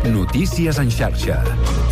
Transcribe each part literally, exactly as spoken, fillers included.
Notícies en xarxa.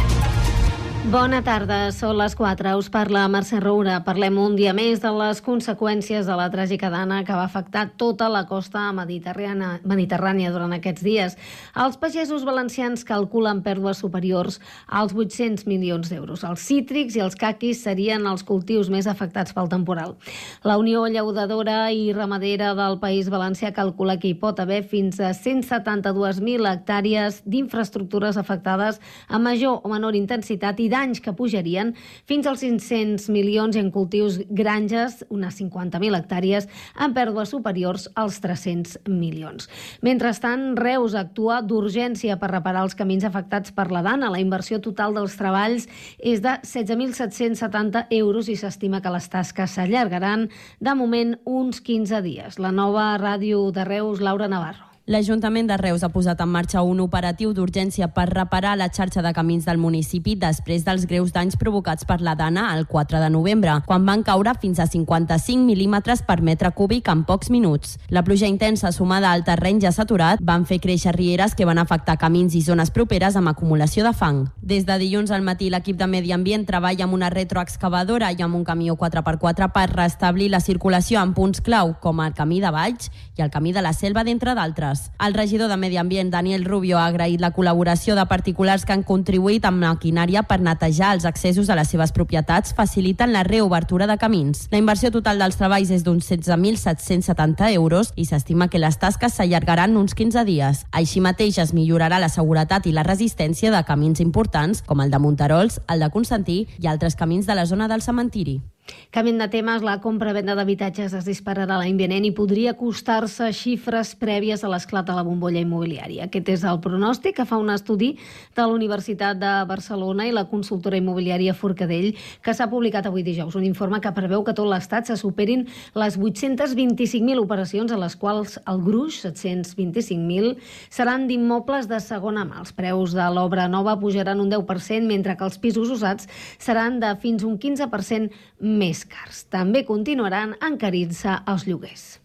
Bona tarda, són les quatre. Us parla Mercè Roura. Parlem un dia més de les conseqüències de la tràgica dana que va afectar tota la costa mediterrània, mediterrània durant aquests dies. Els pagesos valencians calculen pèrdues superiors als vuit-cents milions d'euros. Els cítrics i els caquis serien els cultius més afectats pel temporal. La Unió Llaudadora i Ramadera del País Valencià calcula que hi pot haver fins a cent setanta-dues mil hectàrees d'infraestructures afectades a major o menor intensitat i danys que pujarien fins als cinc-cents milions i en cultius granges, unes cinquanta mil hectàrees, amb pèrdues superiors als tres-cents milions. Mentrestant, Reus actua d'urgència per reparar els camins afectats per la dana. La inversió total dels treballs és de setze mil set-cents setanta euros i s'estima que les tasques s'allargaran de moment uns quinze dies. La nova ràdio de Reus, Laura Navarro. L'Ajuntament de Reus ha posat en marxa un operatiu d'urgència per reparar la xarxa de camins del municipi després dels greus danys provocats per la dana el quatre de novembre, quan van caure fins a cinquanta-cinc mil·límetres per metre cúbic en pocs minuts. La pluja intensa sumada al terreny ja saturat van fer créixer rieres que van afectar camins i zones properes amb acumulació de fang. Des de dilluns al matí l'equip de Medi Ambient treballa amb una retroexcavadora i amb un camió quatre per quatre per restablir la circulació en punts clau com el camí de Valls i el camí de la Selva, d'entre d'altres. El regidor de Medi Ambient, Daniel Rubio, ha agraït la col·laboració de particulars que han contribuït amb maquinària per netejar els accessos a les seves propietats, facilitant la reobertura de camins. La inversió total dels treballs és d'uns setze mil set-cents setanta euros i s'estima que les tasques s'allargaran uns quinze dies. Així mateix es millorarà la seguretat i la resistència de camins importants com el de Monterols, el de Constantí i altres camins de la zona del cementiri. Canviant de temes, la compra-venda d'habitatges es dispararà l'any vinent i podria costar-se xifres prèvies a l'esclat de la bombolla immobiliària. Aquest és el pronòstic que fa un estudi de la Universitat de Barcelona i la consultora immobiliària Forcadell, que s'ha publicat avui dijous. Un informe que preveu que tot l'estat se superin les vuit-cents vint-i-cinc mil operacions, a les quals el gruix, set-cents vint-i-cinc mil, seran d'immobles de segona mà. Els preus de l'obra nova pujaran un deu per cent, mentre que els pisos usats seran de fins un quinze per cent més cars. També continuaran encarint-se els lloguers.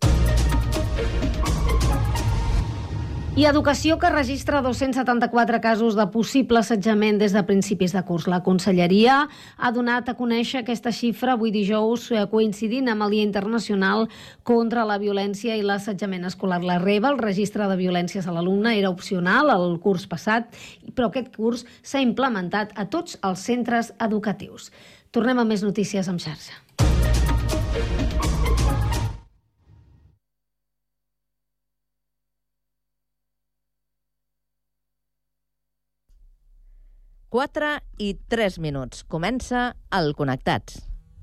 I Educació, que registra dos-cents setanta-quatre casos de possible assetjament des de principis de curs. La Conselleria ha donat a conèixer aquesta xifra avui dijous, coincidint amb el Dia Internacional contra la Violència i l'Assetjament Escolar. La R E B, el registre de violències a l'alumne, era opcional el curs passat, però aquest curs s'ha implementat a tots els centres educatius. Tornem a més notícies en xarxa. quatre i tres minuts. Comença el Connectats.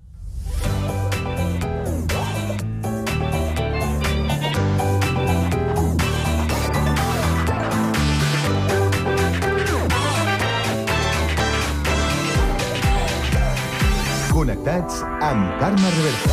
Connectats amb Carme Reverta.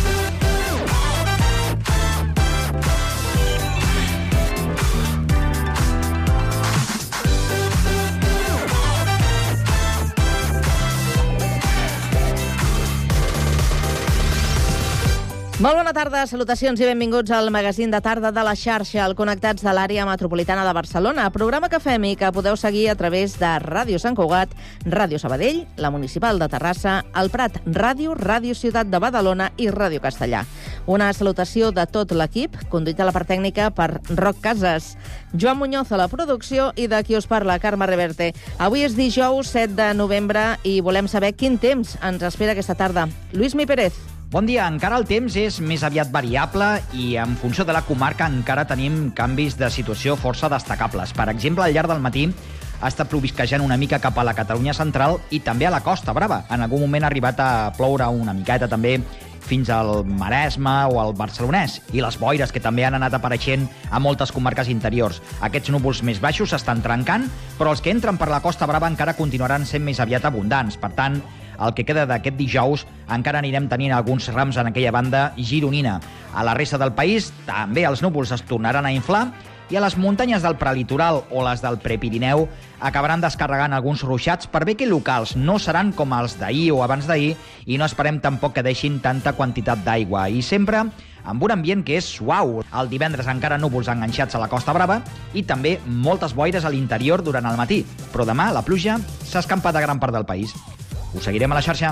Molt bona tarda, salutacions i benvinguts al magazín de tarda de la xarxa, al Connectats de l'àrea metropolitana de Barcelona, programa que fem i que podeu seguir a través de Ràdio Sant Cugat, Ràdio Sabadell, la Municipal de Terrassa, el Prat Ràdio, Ràdio Ciutat de Badalona i Ràdio Castellà. Una salutació de tot l'equip, conduït a la part tècnica per Roc Casas, Joan Muñoz a la producció i de qui us parla, Carme Reverte. Avui és dijous set de novembre i volem saber quin temps ens espera aquesta tarda. Lluís Mi Pérez. Bon dia. Encara el temps és més aviat variable i en funció de la comarca encara tenim canvis de situació força destacables. Per exemple, al llarg del matí ha estat plovisquejant una mica cap a la Catalunya central i també a la Costa Brava. En algun moment ha arribat a ploure una miqueta també fins al Maresme o al Barcelonès, i les boires que també han anat apareixent a moltes comarques interiors. Aquests núvols més baixos s'estan trencant, però els que entren per la Costa Brava encara continuaran sent més aviat abundants. Per tant, el que queda d'aquest dijous encara anirem tenint alguns rams en aquella banda gironina. A la resta del país també els núvols es tornaran a inflar I a les muntanyes del prelitoral o les del Prepirineu acabaran descarregant alguns ruixats, per bé que locals no seran com els d'ahir o abans d'ahir, i no esperem tampoc que deixin tanta quantitat d'aigua. I sempre amb un ambient que és suau. El divendres encara núvols enganxats a la Costa Brava i també moltes boires a l'interior durant el matí. Però demà la pluja s'ha escampat a gran part del país. Us seguirem a la xarxa.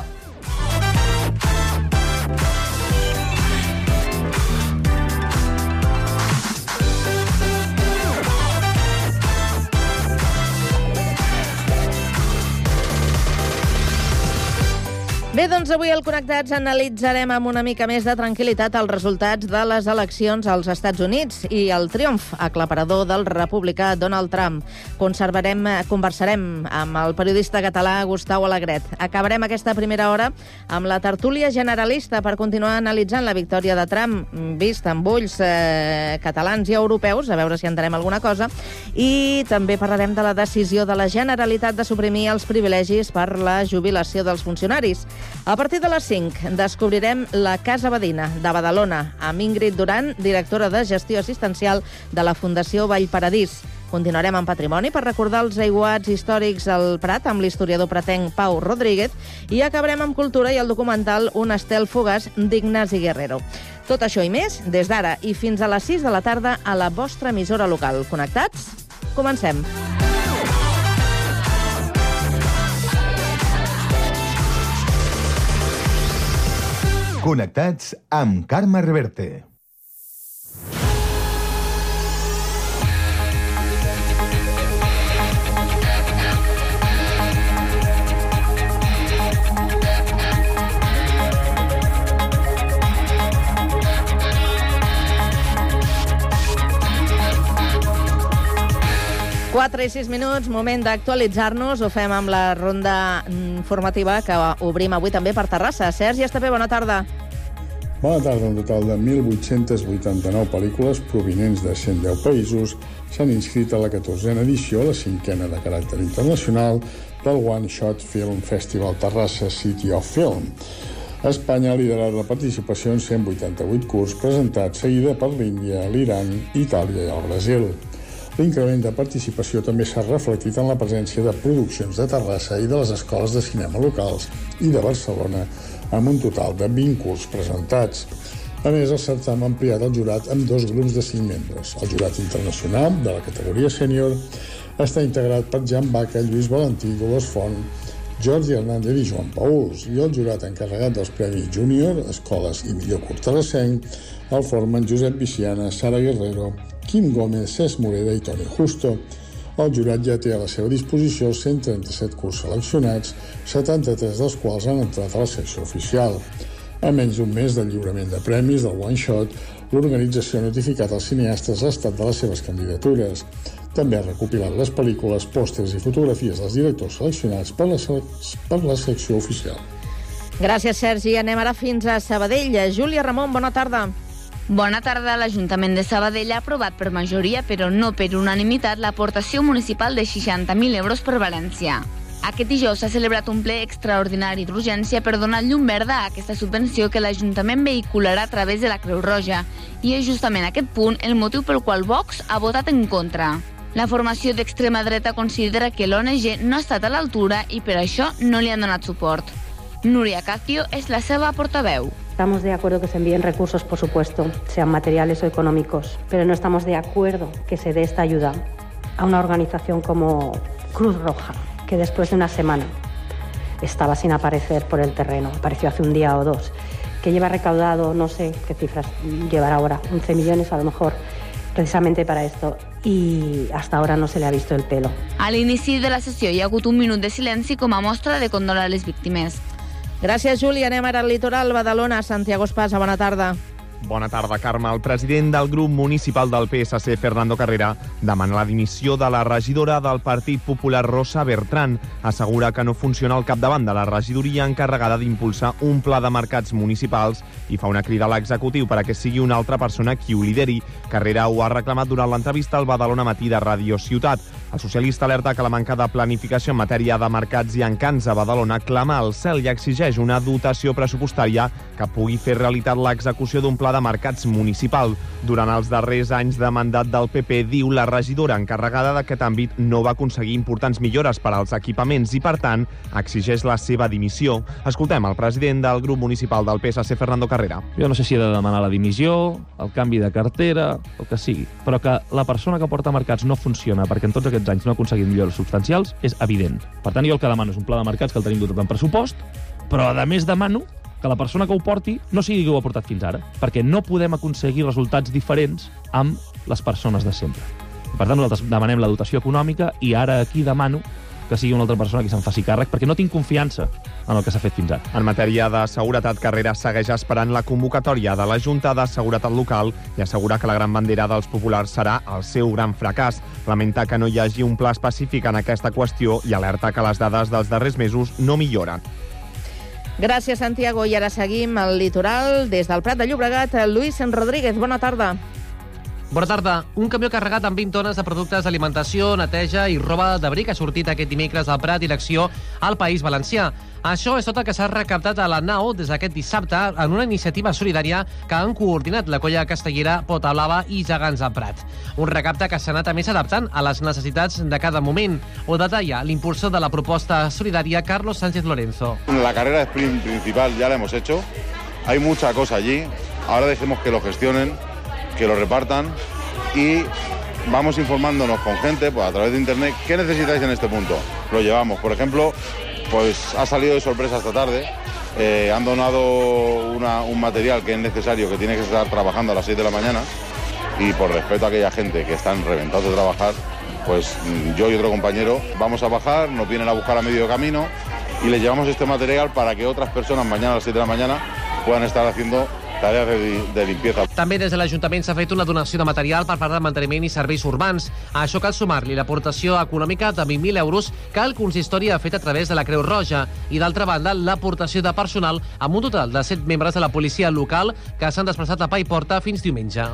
Bé, doncs avui al Connectats analitzarem amb una mica més de tranquil·litat els resultats de les eleccions als Estats Units i el triomf aclaparador del republicà Donald Trump. Conservarem, conversarem amb el periodista català Gustau Alegret. Acabarem aquesta primera hora amb la tertúlia generalista per continuar analitzant la victòria de Trump, vist amb ulls eh, catalans i europeus, a veure si entenem alguna cosa, i també parlarem de la decisió de la Generalitat de suprimir els privilegis per la jubilació dels funcionaris. A partir de les cinc descobrirem la Casa Badina de Badalona amb Ingrid Duran, directora de gestió assistencial de la Fundació Vallparadís. Continuarem amb patrimoni per recordar els aiguats històrics al Prat amb l'historiador pratenc Pau Rodríguez i acabarem amb cultura i el documental Un estel fugaç d'Ignasi Guerrero. Tot això i més des d'ara i fins a les sis de la tarda a la vostra emissora local. Connectats? Comencem. Connectats amb Carme Reverte. quatre i sis minuts, moment d'actualitzar-nos. Ho fem amb la ronda informativa que obrim avui també per Terrassa. Sergi Estapé, bona tarda. Bona tarda. Un total de mil vuit-cents vuitanta-nou pel·lícules provinents de cent deu països s'han inscrit a la catorzena edició, la cinquena de caràcter internacional, del One Shot Film Festival Terrassa City of Film. Espanya ha liderat la participació en cent vuitanta-vuit curts presentats, seguida per l'Índia, l'Iran, Itàlia i el Brasil. L'increment de participació també s'ha reflectit en la presència de produccions de Terrassa i de les escoles de cinema locals i de Barcelona, amb un total de vint curts presentats. A més, el certamen ha ampliat el jurat amb dos grups de cinc membres. El jurat internacional, de la categoria sènior, està integrat per Jan Baca, Lluís Valentí, Dolors Font, Jordi Hernández i Joan Pauls, i el jurat encarregat dels Premis Júnior, Escoles i Millor Curt Terrassenc el formen Josep Viciana, Sara Guerrero, Quim Gómez, Cesc Morera i Toni Justo. El jurat ja té a la seva disposició cent trenta-set curts seleccionats, setanta-tres dels quals han entrat a la secció oficial. A menys d'un mes del lliurament de premis del One Shot, l'organització ha notificat als cineastes l'estat de les seves candidatures. També ha recopilat les pel·lícules, pòsters i fotografies dels directors seleccionats per la, per la secció oficial. Gràcies, Sergi. Anem ara fins a Sabadell. Júlia Ramon, bona tarda. Bona tarda. L'Ajuntament de Sabadell ha aprovat per majoria, però no per unanimitat, l'aportació municipal de seixanta mil euros per València. Aquest dijous s'ha celebrat un ple extraordinari d'urgència per donar llum verda a aquesta subvenció que l'Ajuntament vehicularà a través de la Creu Roja. I és justament aquest punt el motiu pel qual Vox ha votat en contra. La formació d'extrema dreta considera que l'O N G no ha estat a l'altura i per això no li han donat suport. Núria Cacio és la seva portaveu. Estamos de acuerdo que se envíen recursos, por supuesto, sean materiales o económicos, pero no estamos de acuerdo que se dé esta ayuda a una organización como Cruz Roja, que después de una semana estaba sin aparecer por el terreno, apareció hace un día o dos, que lleva recaudado, no sé qué cifras llevará ahora, once millones a lo mejor, precisamente para esto, y hasta ahora no se le ha visto el pelo. A l'inici de la sessió hi ha hagut un minut de silenci com a mostra de condol a les víctimes. Gràcies, Júlia. Anem ara al litoral, Badalona. Santiago Espasa, bona tarda. Bona tarda, Carme. El president del grup municipal del P S C, Fernando Carrera, demana la dimissió de la regidora del Partit Popular, Rosa Bertran. Assegura que no funciona al capdavant de la regidoria encarregada d'impulsar un pla de mercats municipals i fa una crida a l'executiu per a que sigui una altra persona qui ho lideri. Carrera ho ha reclamat durant l'entrevista al Badalona Matí de Ràdio Ciutat. El socialista alerta que la manca de planificació en matèria de mercats i encants a Badalona clama al cel i exigeix una dotació pressupostària que pugui fer realitat l'execució d'un pla de mercats municipal. Durant els darrers anys de mandat del P P, diu la regidora encarregada d'aquest àmbit no va aconseguir importants millores per als equipaments i, per tant, exigeix la seva dimissió. Escoltem el president del grup municipal del P S C, Fernando Carrera. Jo no sé si he de demanar la dimissió, el canvi de cartera, el que sigui, però que la persona que porta mercats no funciona perquè en tots aquests anys no ha aconseguit millores substancials és evident. Per tant, jo el que demano és un pla de mercats que el tenim dotat en pressupost, però a més demano que la persona que ho porti no sigui qui ho ha portat fins ara, perquè no podem aconseguir resultats diferents amb les persones de sempre. Per tant, nosaltres demanem la dotació econòmica i ara aquí demano que sigui una altra persona qui se'n faci càrrec, perquè no tinc confiança en el que s'ha fet fins ara. En matèria de seguretat, Carrera segueix esperant la convocatòria de la Junta de Seguretat Local i assegura que la gran bandera dels populars serà el seu gran fracàs. Lamenta que no hi hagi un pla específic en aquesta qüestió i alerta que les dades dels darrers mesos no milloren. Gràcies, Santiago. I ara seguim al litoral. Des del Prat de Llobregat, Lluís Rodríguez, bona tarda. Bona tarda. Un camió carregat amb vint tones de productes d'alimentació, neteja i roba d'abric ha sortit aquest dimecres al Prat, direcció al País Valencià. Això és tot el que s'ha recaptat a la nau des d'aquest dissabte en una iniciativa solidària que han coordinat la colla castellera Pota Blava i Gegants del Prat. Un recapte que s'ha anat a més adaptant a les necessitats de cada moment. Ho detalla l'impulsor de la proposta solidària, Carlos Sánchez Lorenzo. La carrera sprint principal ya la hemos hecho. Hay mucha cosa allí. Ahora dejemos que lo gestionen, que lo repartan y vamos informándonos con gente pues, a través de internet qué necesitáis en este punto. Lo llevamos. Por ejemplo, pues ha salido de sorpresa esta tarde. Eh, han donado una, un material que es necesario, que tiene que estar trabajando a las seis de la mañana y por respeto a aquella gente que están reventados de trabajar, pues yo y otro compañero vamos a bajar, nos vienen a buscar a medio camino y les llevamos este material para que otras personas mañana a las seis de la mañana puedan estar haciendo tareas de, de limpieza. També des de l'Ajuntament s'ha fet una donació de material per part de manteniment i serveis urbans. A això cal sumar-li l'aportació econòmica de vint mil euros que el consistori ha fet a través de la Creu Roja i, d'altra banda, l'aportació de personal amb un total de set membres de la policia local que s'han desplaçat a pa i porta fins diumenge.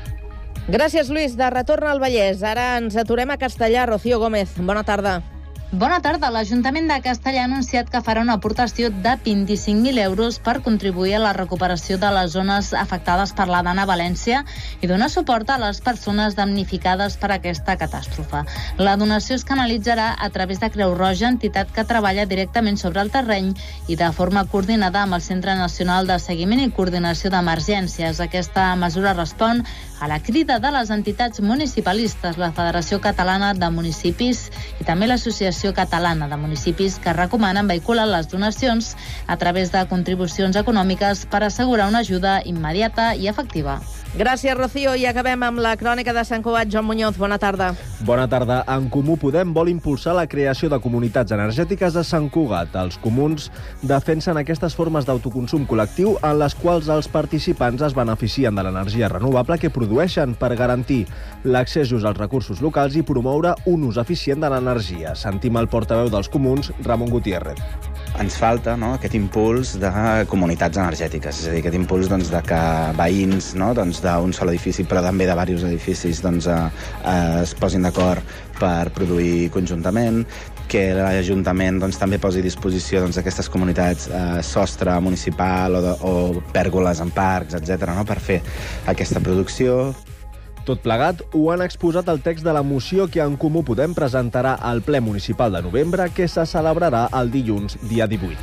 Gràcies, Lluís. De retorn al Vallès. Ara ens aturem a Castellar. Rocío Gómez, bona tarda. Bona tarda. L'Ajuntament de Castellar ha anunciat que farà una aportació de vint-i-cinc mil euros per contribuir a la recuperació de les zones afectades per la Dana a València i donar suport a les persones damnificades per aquesta catàstrofe. La donació es canalitzarà a través de Creu Roja, entitat que treballa directament sobre el terreny i de forma coordinada amb el Centre Nacional de Seguiment i Coordinació d'Emergències. Aquesta mesura respon a la crida de les entitats municipalistes, la Federació Catalana de Municipis i també l'Associació Catalana de Municipis, que recomanen vehicular les donacions a través de contribucions econòmiques per assegurar una ajuda immediata i efectiva. Gràcies, Rocío. I acabem amb la crònica de Sant Cugat. Joan Muñoz, bona tarda. Bona tarda. En Comú Podem vol impulsar la creació de comunitats energètiques a Sant Cugat. Els comuns defensen aquestes formes d'autoconsum col·lectiu en les quals els participants es beneficien de l'energia renovable que produeixen per garantir l'accés just als recursos locals i promoure un ús eficient de l'energia. Sentim el portaveu dels comuns, Ramon Gutiérrez. Ens falta, no, aquest impuls de comunitats energètiques, és a dir, aquest impuls doncs, de que veïns, no, doncs, d'un sol edifici, però també de diversos edificis, doncs, eh, eh, es posin d'acord per produir conjuntament, que l'Ajuntament doncs, també posi a disposició doncs, aquestes comunitats eh, sostre municipal o, de, o pèrgoles en parcs, etcètera, no, per fer aquesta producció. Tot plegat ho han exposat el text de la moció que En Comú Podem presentarà al ple municipal de novembre, que se celebrarà el dilluns, dia divuit.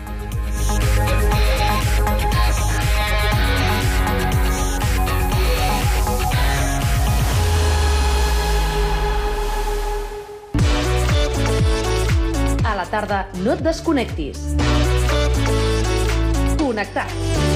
A la tarda no et desconnectis. Connectat.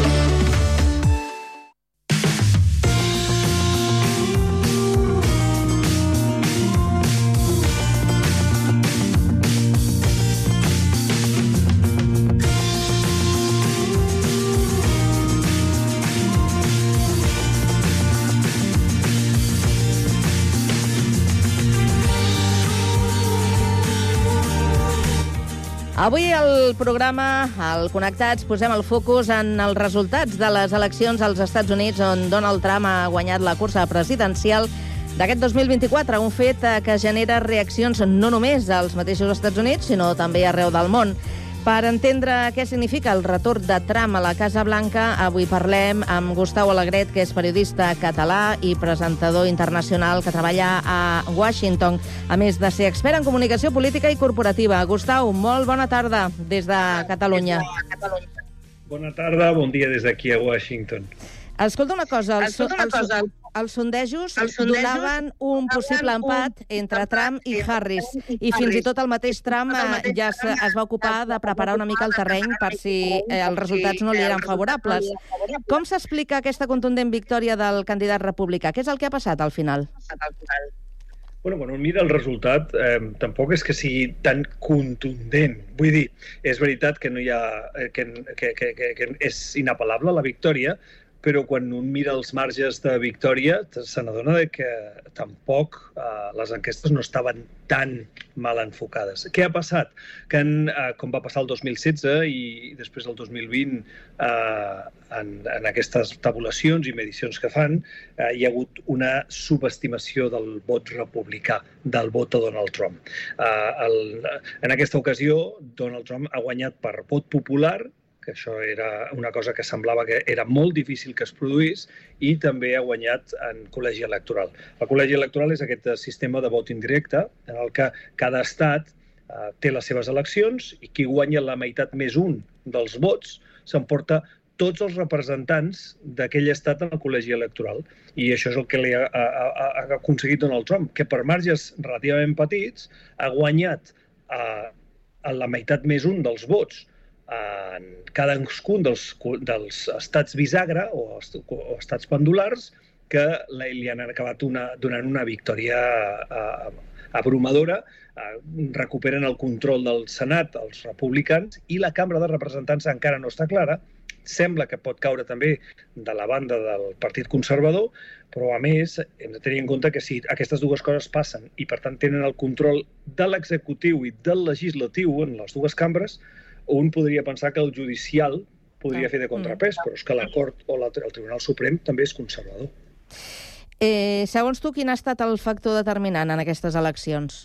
Avui al programa, al Connectats, posem el focus en els resultats de les eleccions als Estats Units, on Donald Trump ha guanyat la cursa presidencial d'aquest dos mil vint-i-quatre, un fet que genera reaccions no només als mateixos Estats Units, sinó també arreu del món. Per entendre què significa el retorn de Trump a la Casa Blanca, avui parlem amb Gustau Alegret, que és periodista català i presentador internacional que treballa a Washington, a més de ser expert en comunicació política i corporativa. Gustau, molt bona tarda des de Catalunya. Bona tarda, bon dia des d'aquí a Washington. Escolta una cosa, els, els, els, els sondejos donaven un possible empat entre Trump i Harris, i fins i tot el mateix Trump ja es, es va ocupar de preparar una mica el terreny per si eh, els resultats no li eren favorables. Com s'explica aquesta contundent victòria del candidat republicà? Què és el que ha passat al final? Bueno, quan un mira el resultat, eh, tampoc és que sigui tan contundent. Vull dir, és veritat que no hi ha, que, que, que, que, que és inapel·lable la victòria, però quan un mira els marges de victòria se n'adona que tampoc eh, les enquestes no estaven tan mal enfocades. Què ha passat? Que en, eh, com va passar el dos mil setze i després el dos mil vint, eh, en, en aquestes tabulacions i medicions que fan, eh, hi ha hagut una subestimació del vot republicà, del vot a Donald Trump. Eh, el, en aquesta ocasió, Donald Trump ha guanyat per vot popular, que això era una cosa que semblava que era molt difícil que es produís, i també ha guanyat en col·legi electoral. El col·legi electoral és aquest sistema de vot indirecte en el que cada estat eh, té les seves eleccions i qui guanya la meitat més un dels vots s'emporta tots els representants d'aquell estat en el col·legi electoral. I això és el que li ha, ha, ha aconseguit Donald Trump, que per marges relativament petits ha guanyat eh, la meitat més un dels vots en cadascun dels, dels estats bisagra o, o estats pendulars que li han acabat una, donant una victòria eh, abrumadora. Eh, recuperen el control del Senat els republicans i la Cambra de Representants encara no està clara. Sembla que pot caure també de la banda del Partit Conservador, però a més hem de tenir en compte que si aquestes dues coses passen i per tant tenen el control de l'executiu i del legislatiu en les dues cambres, un podria pensar que el judicial podria fer de contrapès, però és que la Cort o la, el Tribunal Suprem també és conservador. Eh, segons tu, quin ha estat el factor determinant en aquestes eleccions?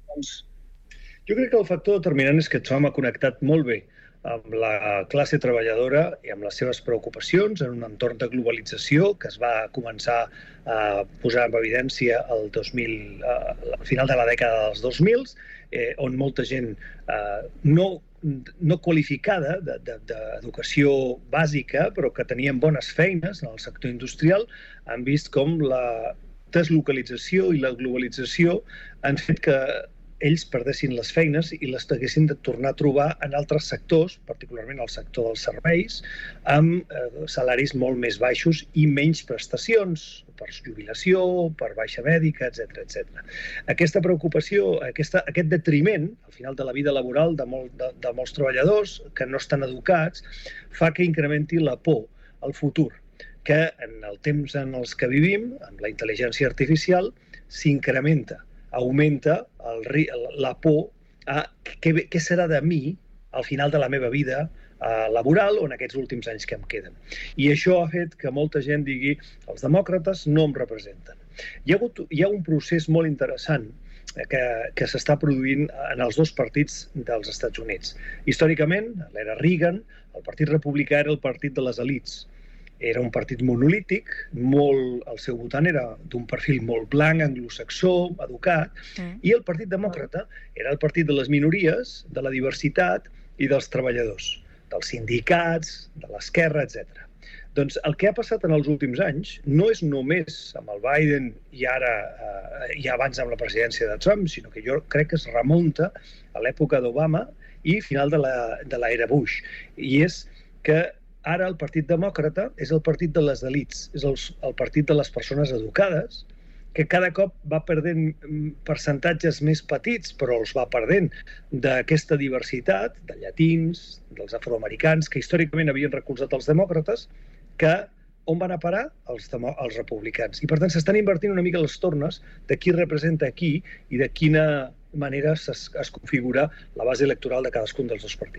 Jo crec que el factor determinant és que Trump ha connectat molt bé amb la classe treballadora i amb les seves preocupacions en un entorn de globalització que es va començar a posar en evidència el dos mil, al final de la dècada dels dos mil, eh, on molta gent eh, no no qualificada d'educació bàsica, però que tenien bones feines en el sector industrial, han vist com la deslocalització i la globalització han fet que ells perdessin les feines i les haguessin de tornar a trobar en altres sectors, particularment el sector dels serveis, amb eh, salaris molt més baixos i menys prestacions per jubilació, per baixa mèdica, etcètera, etcètera. Aquesta preocupació, aquesta, aquest detriment, al final de la vida laboral de, molt, de, de molts treballadors que no estan educats, fa que incrementi la por al futur, que en el temps en els que vivim, amb la intel·ligència artificial, s'incrementa, augmenta el, la por a què, què serà de mi al final de la meva vida eh, laboral o en aquests últims anys que em queden. I això ha fet que molta gent digui els demòcrates no em representen. Hi ha, hagut, hi ha un procés molt interessant que, que s'està produint en els dos partits dels Estats Units. Històricament, a l'era Reagan, el Partit Republicà era el partit de les elits. Era un partit monolític, molt, el seu votant era d'un perfil molt blanc, anglosaxó, educat, mm. i el Partit Demòcrata era el partit de les minories, de la diversitat i dels treballadors, dels sindicats, de l'esquerra, etcètera. Doncs el que ha passat en els últims anys no és només amb el Biden i ara eh, i abans amb la presidència de Trump, sinó que jo crec que es remunta a l'època d'Obama i final de l'era Bush. I és que ara el Partit Demòcrata és el partit de les elits, és el, el partit de les persones educades, que cada cop va perdent percentatges més petits, però els va perdent d'aquesta diversitat, de llatins, dels afroamericans, que històricament havien recolzat els demòcrates, que on van a parar? Els, els republicans. I per tant s'estan invertint una mica les tornes de qui representa qui i de quina manera es, es configura la base electoral de cadascun dels dos partits.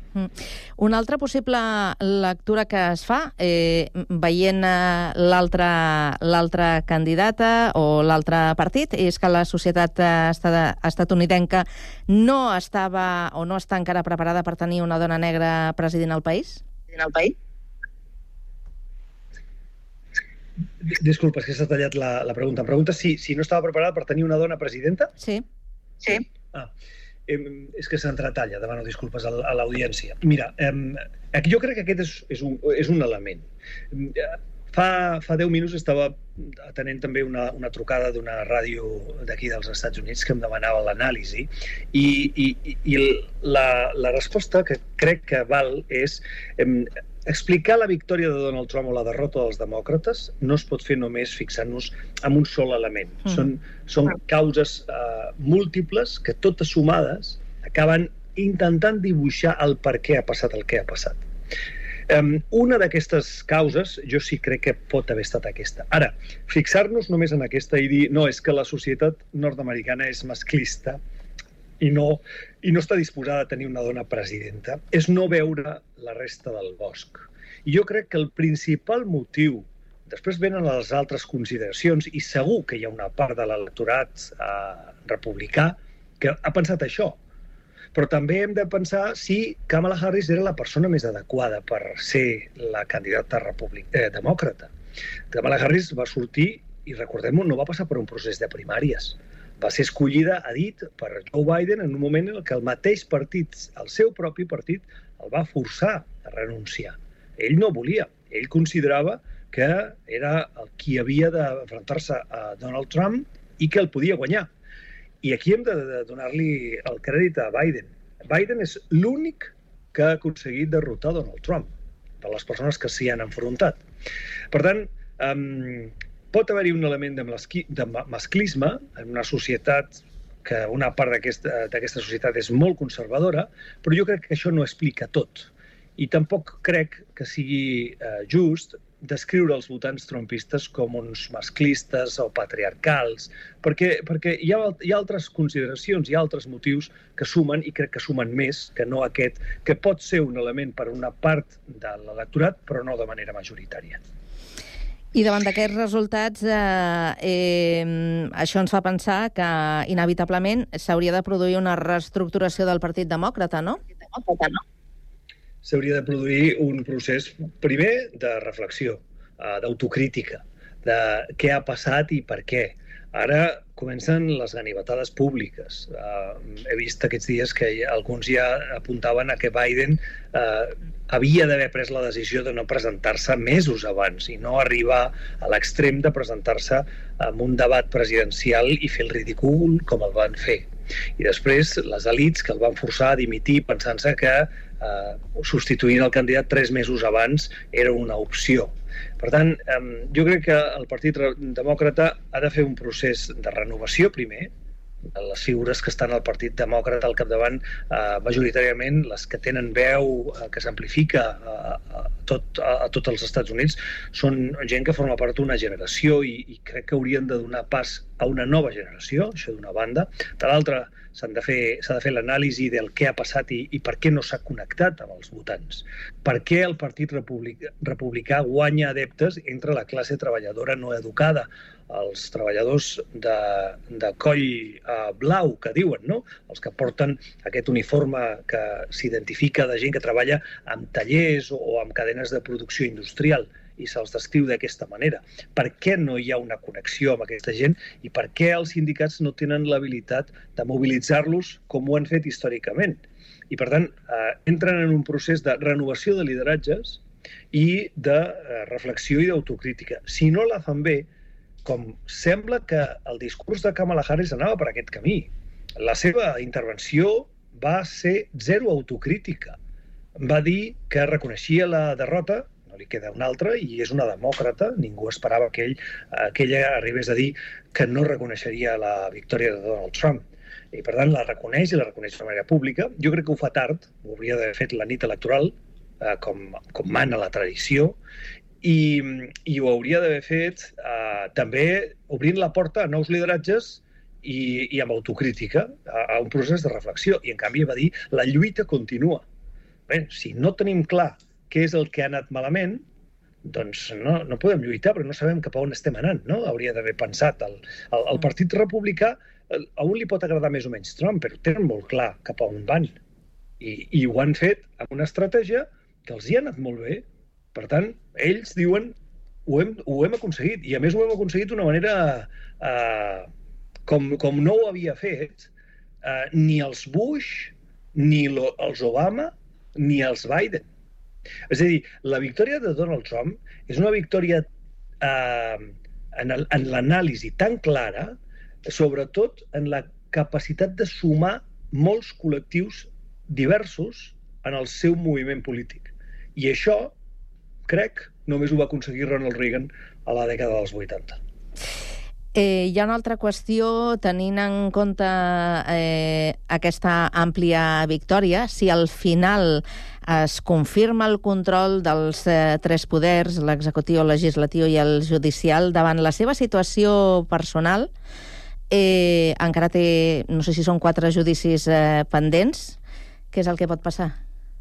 Una altra possible lectura que es fa, eh, veient l'altra candidata o l'altre partit, és que la societat estatunidenca no estava o no està encara preparada per tenir una dona negra president al país? En el país? Disculpa, és que s'ha tallat la, la pregunta. Em pregunta si, si no estava preparada per tenir una dona presidenta? Sí. Sí. Ah, eh, és que s'entretalla, demano disculpes a, a l'audiència. Mira, eh, jo crec que aquest és, és, un, és un element. Fa, fa deu minuts estava atenent també una, una trucada d'una ràdio d'aquí dels Estats Units que em demanava l'anàlisi i, i, i la, la resposta que crec que val és... Eh, explicar la victòria de Donald Trump o la derrota dels demòcrates no es pot fer només fixant-nos en un sol element. Mm. Són, són causes uh, múltiples que, totes sumades, acaben intentant dibuixar el per què ha passat el que ha passat. Um, una d'aquestes causes jo sí crec que pot haver estat aquesta. Ara, fixar-nos només en aquesta i dir no, és que la societat nord-americana és masclista i no, i no està disposada a tenir una dona presidenta, és no veure la resta del bosc. I jo crec que el principal motiu, després venen les altres consideracions, i segur que hi ha una part de l'electorat eh, republicà que ha pensat això, però també hem de pensar si Kamala Harris era la persona més adequada per ser la candidata republic... eh, demòcrata. Kamala Harris va sortir, i recordem-ho, no va passar per un procés de primàries. Va ser escollida, ha dit, per Joe Biden en un moment en què el mateix partit, el seu propi partit, el va forçar a renunciar. Ell no volia. Ell considerava que era el qui havia d'enfrontar-se a Donald Trump i que el podia guanyar. I aquí hem de donar-li el crèdit a Biden. Biden és l'únic que ha aconseguit derrotar Donald Trump, de les persones que s'hi han enfrontat. Per tant, um, pot haver-hi un element de masclisme en una societat que una part d'aquesta societat és molt conservadora, però jo crec que això no explica tot. I tampoc crec que sigui eh, just descriure els votants trumpistes com uns masclistes o patriarcals, perquè, perquè hi, ha, hi ha altres consideracions, hi ha altres motius que sumen, i crec que sumen més que no aquest, que pot ser un element per una part de l'electorat, però no de manera majoritària. I davant d'aquests resultats, eh, eh, això ens fa pensar que inevitablement s'hauria de produir una reestructuració del Partit Demòcrata, no? Demòcrata, no? S'hauria de produir un procés, primer, de reflexió, eh, d'autocrítica, de què ha passat i per què. Ara comencen les ganivetades públiques. Uh, he vist aquests dies que alguns ja apuntaven a que Biden uh, havia d'haver pres la decisió de no presentar-se mesos abans i no arribar a l'extrem de presentar-se en un debat presidencial i fer el ridícul com el van fer. I després les elits que el van forçar a dimitir pensant-se que uh, substituint el candidat tres mesos abans era una opció. Per tant, jo crec que el Partit Demòcrata ha de fer un procés de renovació primer. Les figures que estan al Partit Demòcrata al capdavant, eh, majoritàriament les que tenen veu, eh, que s'amplifica a, a, tot, a, a tots els Estats Units, són gent que forma part d'una generació i, i crec que haurien de donar pas a una nova generació, això d'una banda. De l'altra, s'ha de fer, s'ha de fer l'anàlisi del què ha passat i, i per què no s'ha connectat amb els votants. Per què el Partit Republicà, Republicà guanya adeptes entre la classe treballadora no educada, els treballadors de, de coll uh, blau, que diuen, no? Els que porten aquest uniforme que s'identifica de gent que treballa amb tallers o, o amb cadenes de producció industrial i se'ls descriu d'aquesta manera. Per què no hi ha una connexió amb aquesta gent i per què els sindicats no tenen l'habilitat de mobilitzar-los com ho han fet històricament? I, per tant, eh, entren en un procés de renovació de lideratges i de eh, reflexió i d'autocrítica. Si no la fan bé, com sembla que el discurs de Kamala Harris anava per aquest camí. La seva intervenció va ser zero autocrítica. Va dir que reconeixia la derrota, no li queda una altra, i és una demòcrata. Ningú esperava que, ell, que ella arribés a dir que no reconeixeria la victòria de Donald Trump. I, per tant, la reconeix i la reconeix de manera pública. Jo crec que ho fa tard, ho hauria d'haver fet la nit electoral, eh, com, com mana la tradició, I, i ho hauria d'haver fet eh, també obrint la porta a nous lideratges i, i amb autocrítica, a, a un procés de reflexió. I, en canvi, va dir la lluita continua. bé, si no tenim clar què és el que ha anat malament, doncs no, no podem lluitar, perquè no sabem cap a on estem anant, no? Hauria d'haver pensat. El, el, el Partit Republicà, a un li pot agradar més o menys Trump, però tenen molt clar cap a on van. I, i ho han fet amb una estratègia que els hi ha anat molt bé. Per tant, ells diuen ho hem, ho hem aconseguit, i a més ho hem aconseguit d'una manera eh, com, com no ho havia fet eh, ni els Bush, ni lo, els Obama, ni els Biden. És a dir, la victòria de Donald Trump és una victòria eh, en, el, en l'anàlisi tan clara, sobretot en la capacitat de sumar molts col·lectius diversos en el seu moviment polític. I això, crec, només ho va aconseguir Ronald Reagan a la dècada dels vuitanta. Eh, hi ha una altra qüestió, tenint en compte eh, aquesta àmplia victòria, si al final es confirma el control dels eh, tres poders, l'executiu, el legislatiu i el judicial, davant la seva situació personal, eh, encara té, no sé si són quatre judicis eh, pendents, què és el que pot passar?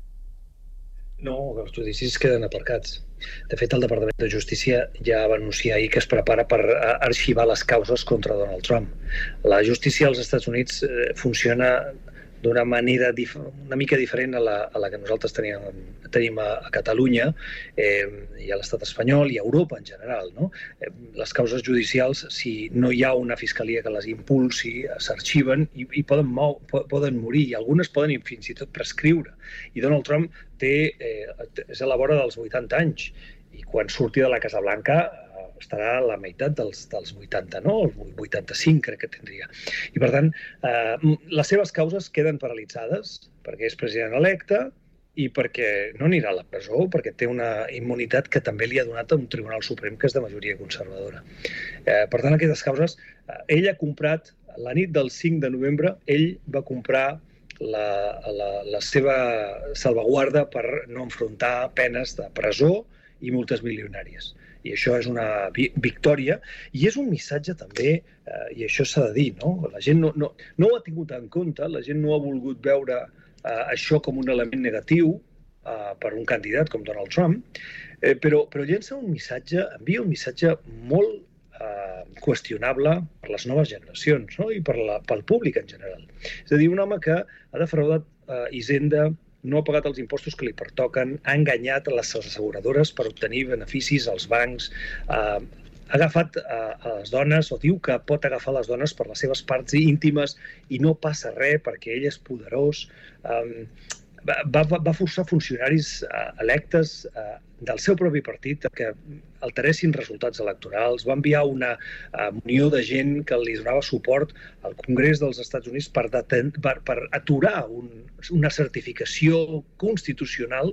No, els judicis queden aparcats. De fet, el Departament de Justícia ja va anunciar ahir que es prepara per arxivar les causes contra Donald Trump. La justícia als Estats Units eh, funciona d'una manera dif una mica diferent a la, a la que nosaltres teníem, tenim a, a Catalunya eh, i a l'estat espanyol i a Europa en general. No? Eh, les causes judicials, si no hi ha una fiscalia que les impulsi, s'arxiven i, i poden, mou, poden morir, i algunes poden fins i tot prescriure. I Donald Trump té, eh, és a la vora dels vuitanta anys, i quan surti de la Casa Blanca estarà a la meitat dels, dels vuitanta, no? El vuitanta-cinc crec que tindria. I per tant, eh, les seves causes queden paralitzades perquè és president electe i perquè no anirà a la presó, perquè té una immunitat que també li ha donat a un Tribunal Suprem que és de majoria conservadora. Eh, per tant, aquestes causes, eh, ell ha comprat, la nit del cinc de novembre, ell va comprar la, la, la seva salvaguarda per no enfrontar penes de presó i multes milionàries. I això és una victòria i és un missatge també, eh, i això s'ha de dir, no? La gent no, no, no ho ha tingut en compte, la gent no ha volgut veure eh, això com un element negatiu eh, per un candidat com Donald Trump, eh, però, però llença un missatge, envia un missatge molt eh, qüestionable per les noves generacions, no? I per la, pel públic en general. És a dir, un home que ha defraudat eh, Hisenda, no ha pagat els impostos que li pertoquen, ha enganyat a les asseguradores per obtenir beneficis als bancs, eh, ha agafat eh, a les dones, o diu que pot agafar les dones per les seves parts íntimes i no passa res perquè ell és poderós. Eh, va, va forçar funcionaris eh, electes eh, del seu propi partit que alteressin resultats electorals, va enviar una uh, unió de gent que li donava suport al Congrés dels Estats Units per, deten per, per aturar un, una certificació constitucional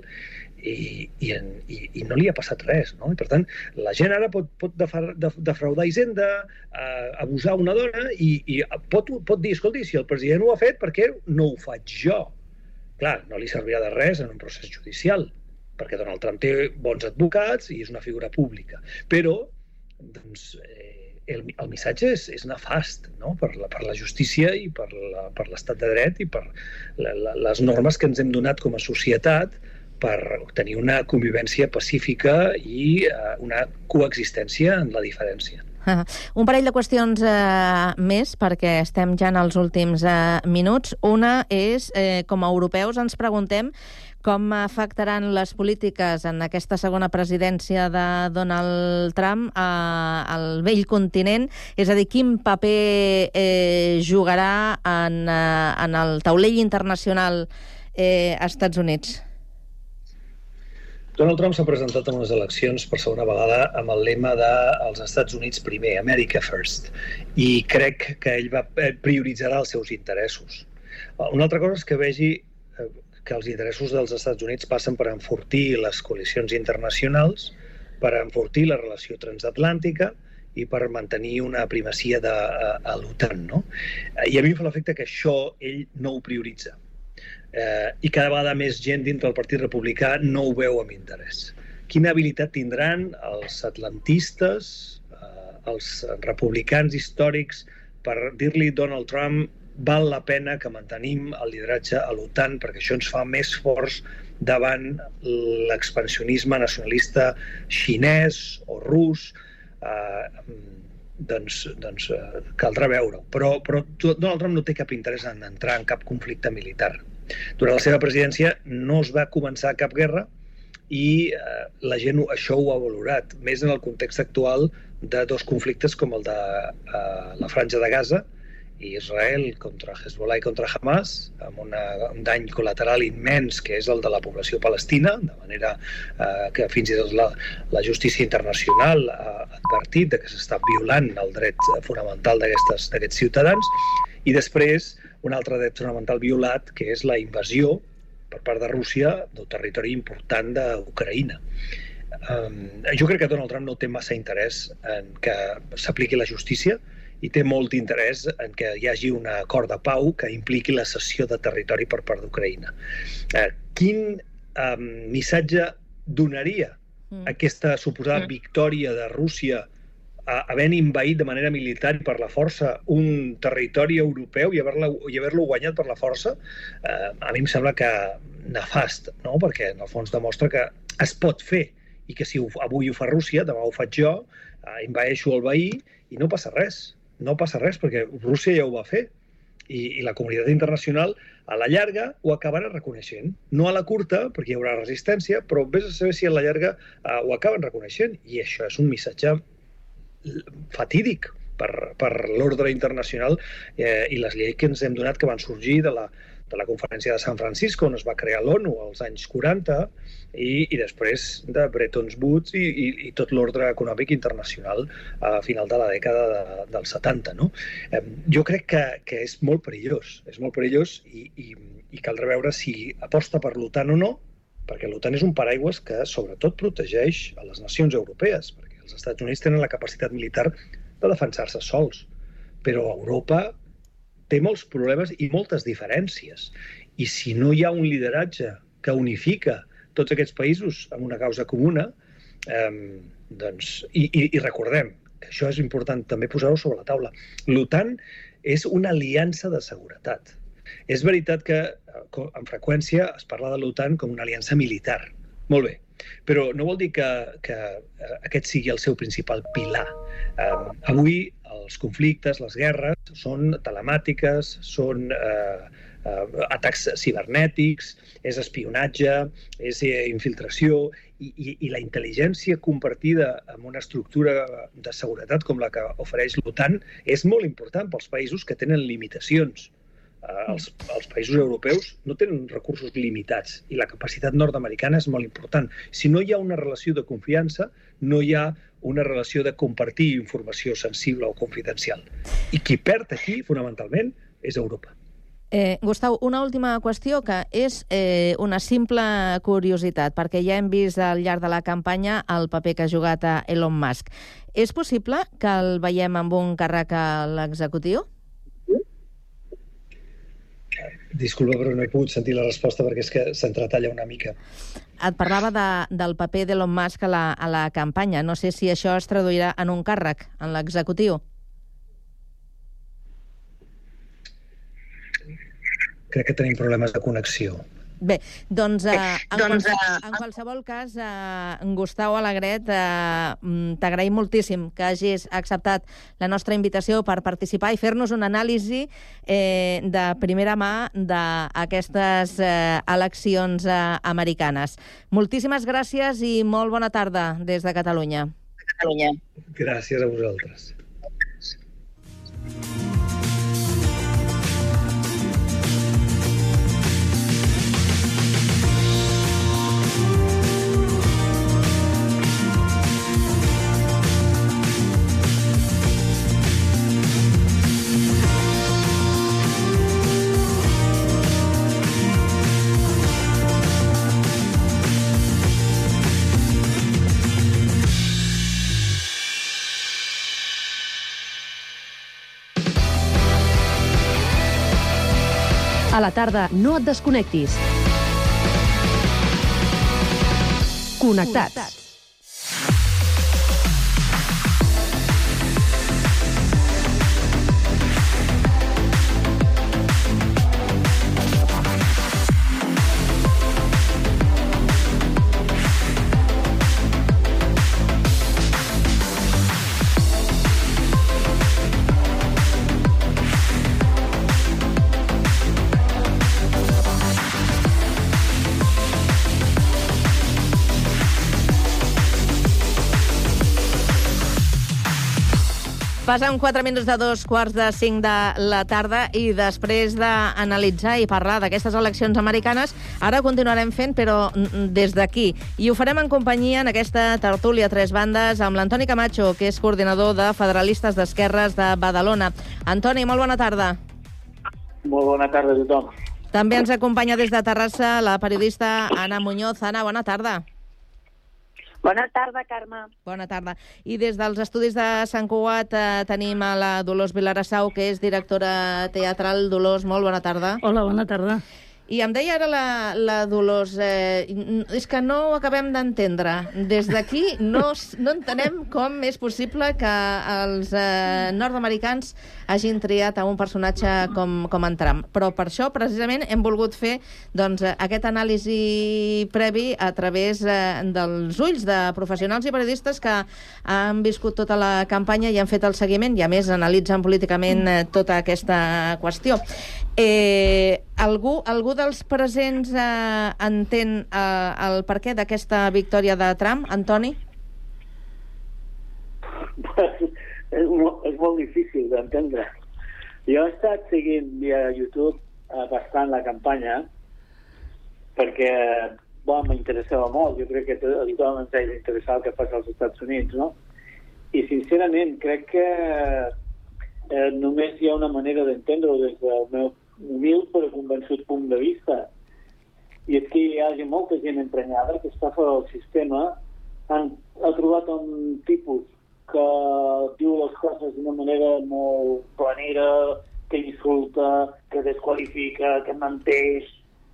i, i, i, i no li ha passat res. No? I per tant, la gent ara pot, pot defraudar Hisenda, uh, abusar una dona i, i pot, pot dir, escolti, si el president ho ha fet, per què no ho faig jo? Clar, no li servirà de res en un procés judicial, perquè Donald Trump té bons advocats i és una figura pública. Però doncs, eh, el, el missatge és, és nefast, no? per, la, per la justícia i per l'estat de dret i per la, la, les normes que ens hem donat com a societat per tenir una convivència pacífica i eh, una coexistència en la diferència. Un parell de qüestions eh, més, perquè estem ja en els últims eh, minuts. Una és, eh, com a europeus ens preguntem com afectaran les polítiques en aquesta segona presidència de Donald Trump eh, al vell continent, és a dir, quin paper eh, jugarà en, eh, en el taulell internacional eh, als Estats Units? Donald Trump s'ha presentat en unes eleccions per segona vegada amb el lema de els Estats Units primer, America First, i crec que ell va prioritzarà els seus interessos. Una altra cosa és que vegi que els interessos dels Estats Units passen per enfortir les coalicions internacionals, per enfortir la relació transatlàntica i per mantenir una primacia de, a, a l'OTAN. No? I a mi em fa l'efecte que això ell no ho prioritza. Eh, i cada vegada més gent dintre del Partit Republicà no ho veu amb interès. Quina habilitat tindran els atlantistes, eh, els republicans històrics, per dir-li Donald Trump val la pena que mantenim el lideratge a l'OTAN perquè això ens fa més forts davant l'expansionisme nacionalista xinès o rus. Eh, doncs, doncs eh, caldrà veure-ho. Però, però Donald Trump no té cap interès en entrar en cap conflicte militar. Durant la seva presidència no es va començar cap guerra i eh, la gent això ho ha valorat, més en el context actual de dos conflictes com el de eh, la Franja de Gaza i Israel contra Hezbollah i contra Hamas, amb una, un dany col·lateral immens que és el de la població palestina, de manera eh, que fins i tot la, la justícia internacional ha advertit de que s'està violant el dret fonamental d'aquests ciutadans, i després un altre dret fonamental violat, que és la invasió per part de Rússia del territori important d'Ucraïna. Um, jo crec que Donald Trump no té massa interès en que s'apliqui la justícia i té molt interès en que hi hagi un acord de pau que impliqui la cessió de territori per part d'Ucraïna. Eh, quin um, missatge donaria mm. aquesta suposada mm. victòria de Rússia a, havent invaït de manera militar per la força un territori europeu i haver-lo i haver-lo guanyat per la força? Eh, a mi em sembla que nefast, no? Perquè en el fons demostra que es pot fer i que si avui ho fa Rússia, demà ho faig jo, eh, invaeixo el veí i no passa res. No passa res, perquè Rússia ja ho va fer. I, i la comunitat internacional, a la llarga, ho acabarà reconeixent. No a la curta, perquè hi haurà resistència, però vés a saber si a la llarga uh, ho acaben reconeixent. I això és un missatge fatídic per, per l'ordre internacional eh, i les lleis que ens hem donat que van sorgir de la, de la conferència de San Francisco, on es va crear l'ONU als anys quaranta, i, i després de Bretton Woods i, i, i tot l'ordre econòmic internacional a final de la dècada de, dels setanta. No? Eh, jo crec que, que és molt perillós, és molt perillós i, i, i caldrà veure si aposta per l'OTAN o no, perquè l'OTAN és un paraigües que sobretot protegeix a les nacions europees, perquè els Estats Units tenen la capacitat militar de defensar-se sols, però Europa té molts problemes i moltes diferències. I si no hi ha un lideratge que unifica tots aquests països en una causa comuna, eh, doncs, i, i, i recordem que això és important també posar-ho sobre la taula. L'OTAN és una aliança de seguretat. És veritat que amb freqüència es parla de l'OTAN com una aliança militar. Molt bé, però no vol dir que, que aquest sigui el seu principal pilar. Eh, avui els conflictes, les guerres, són telemàtiques, són eh, eh, atacs cibernètics, és espionatge, és infiltració, i, i, i la intel·ligència compartida amb una estructura de seguretat com la que ofereix l'OTAN és molt important pels països que tenen limitacions. Els, els països europeus no tenen recursos limitats i la capacitat nord-americana és molt important. Si no hi ha una relació de confiança, no hi ha una relació de compartir informació sensible o confidencial. I qui perd aquí, fonamentalment, és Europa. Eh, Gustau, una última qüestió que és eh, una simple curiositat, perquè ja hem vist al llarg de la campanya el paper que ha jugat a Elon Musk. És possible que el veiem amb un càrrec a l'executiu? Disculpa, però no he pogut sentir la resposta perquè és que s'entretalla una mica. Et parlava de, del paper d'Elon Musk a la, a la campanya. No sé si això es traduirà en un càrrec, en l'executiu. Crec que tenim problemes de connexió. Bé, doncs, eh, en, doncs qualsevol, en qualsevol cas, eh, Gustau Alegret, eh, t'agraïm moltíssim que hagis acceptat la nostra invitació per participar i fer-nos una anàlisi eh, de primera mà d'aquestes eh, eleccions eh, americanes. Moltíssimes gràcies i molt bona tarda des de Catalunya. Catalunya. Gràcies a vosaltres. A la tarda, no et desconnectis. Connectats. Passen quatre minuts de dos quarts de cinc de la tarda i després d'analitzar i parlar d'aquestes eleccions americanes, ara continuarem fent, però des d'aquí. I ho farem en companyia en aquesta tertúlia a tres bandes amb l'Antoni Camacho, que és coordinador de Federalistes d'Esquerres de Badalona. Antoni, molt bona tarda. Molt bona tarda a tothom. També ens acompanya des de Terrassa la periodista Anna Muñoz. Anna, bona tarda. Bona tarda, Carme. Bona tarda. I des dels estudis de Sant Cugat eh, tenim a la Dolors Vilarassau, que és directora teatral. Dolors, molt bona tarda. Hola, bona tarda. I em deia ara la, la Dolors, eh, és que no ho acabem d'entendre. Des d'aquí no, no entenem com és possible que els eh, nord-americans hagin triat a un personatge com, com en Trump. Però per això, precisament, hem volgut fer doncs, aquest anàlisi previ a través eh, dels ulls de professionals i periodistes que han viscut tota la campanya i han fet el seguiment i, a més, analitzen políticament eh, tota aquesta qüestió. Eh, algú, algú dels presents eh, entén eh, el perquè d'aquesta victòria de Trump, Antoni? és, molt, és molt difícil d'entendre. Jo he estat seguint via YouTube eh, bastant la campanya perquè bon, m'interessava molt. Jo crec que a tothom ens ha d'interessar el que passa als Estats Units, no? I sincerament crec que eh, només hi ha una manera d'entendre-ho des del meu humil però convençut punt de vista, i és que hi ha molta gent emprenyada que està fora del sistema. Han, ha trobat un tipus que diu les coses d'una manera molt planera, que insulta, que desqualifica, que menteix,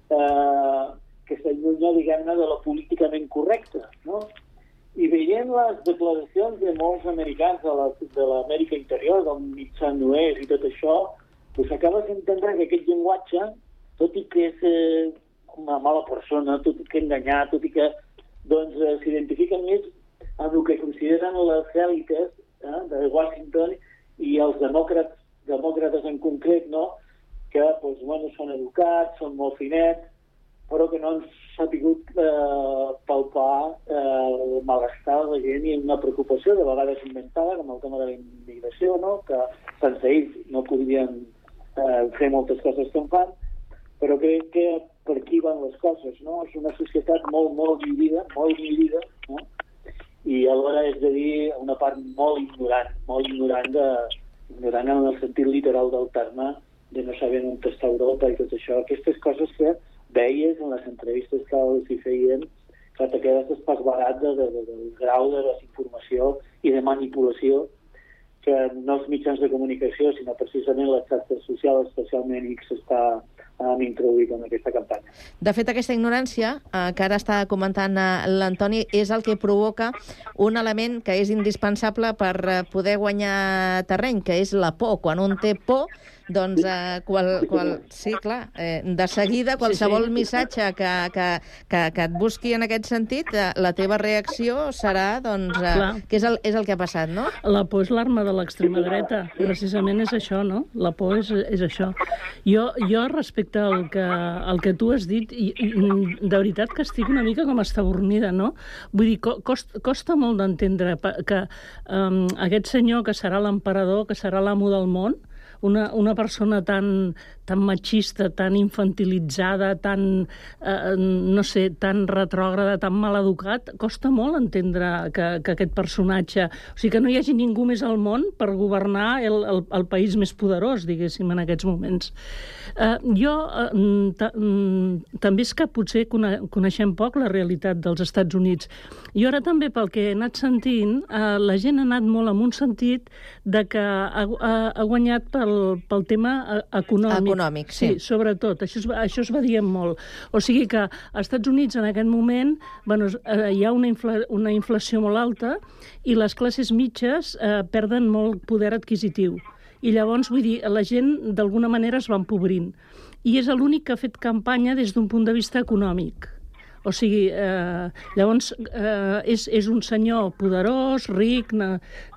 eh, que s'allunya, diguem-ne, de la políticament correcta, no? I veient les declaracions de molts americans de l'Amèrica interior, del mitjan oest i tot això, pues acabes d'entendre que aquest llenguatge, tot i que és eh, una mala persona, tot i que enganyar, tot i que doncs, eh, s'identifica més amb el que consideren les èlites eh, de Washington i els demòcrates, demòcrates en concret, no? Que pues, bueno, són educats, són molt finets, però que no han sabut eh, palpar eh, el malestar de la gent i una preocupació de vegades inventada, com el tema de la immigració, no? Que sense ells no podrien eh, fer moltes coses que en fan, però crec que per aquí van les coses, no? És una societat molt, molt dividida, molt dividida, no? I alhora és de dir una part molt ignorant, molt ignorant, de, ignorant en el sentit literal del terme, de no saber on està Europa i tot això. Aquestes coses que veies en les entrevistes que els hi feien, que te quedes esparverat de, de, de, del grau de desinformació i de manipulació que no els mitjans de comunicació, sinó precisament les xarxes socials, especialment X, està um, introduït en aquesta campanya. De fet, aquesta ignorància, eh, que ara està comentant eh, l'Antoni, és el que provoca un element que és indispensable per eh, poder guanyar terreny, que és la por. Quan un té por, doncs, eh, qual, qual, sí, clar, eh, de seguida, qualsevol sí, sí. missatge que, que, que, que et busqui en aquest sentit, eh, la teva reacció serà, doncs, eh, que és el, és el que ha passat, no? La por és l'arma de l'extrema dreta, precisament és això, no? La por és, és això. Jo, jo respecte al que, al que tu has dit, i, i, de veritat que estic una mica com estabornida, no? Vull dir, costa, costa molt d'entendre que um, aquest senyor que serà l'emperador, que serà l'amo del món, Una, una persona tan, tan machista, tan infantilitzada, tan, eh, no sé, tan retrògrada, tan maleducat, costa molt entendre que, que aquest personatge... O sigui, que no hi hagi ningú més al món per governar el, el, el país més poderós, diguéssim, en aquests moments. Eh, jo eh, també és que potser coneixem poc la realitat dels Estats Units. I ara també, pel que he anat sentint, eh, la gent ha anat molt en un sentit de que ha, ha, ha guanyat pel pel tema econòmic. Econòmic, sí. Sí, sobretot. Això es, va, això es va dient molt. O sigui que als Estats Units en aquest moment bueno, hi ha una, infla, una inflació molt alta i les classes mitges eh, perden molt poder adquisitiu. I llavors, vull dir, la gent d'alguna manera es va empobrint. I és l'únic que ha fet campanya des d'un punt de vista econòmic. O sigui, eh, llavors eh, és, és un senyor poderós, ric, na,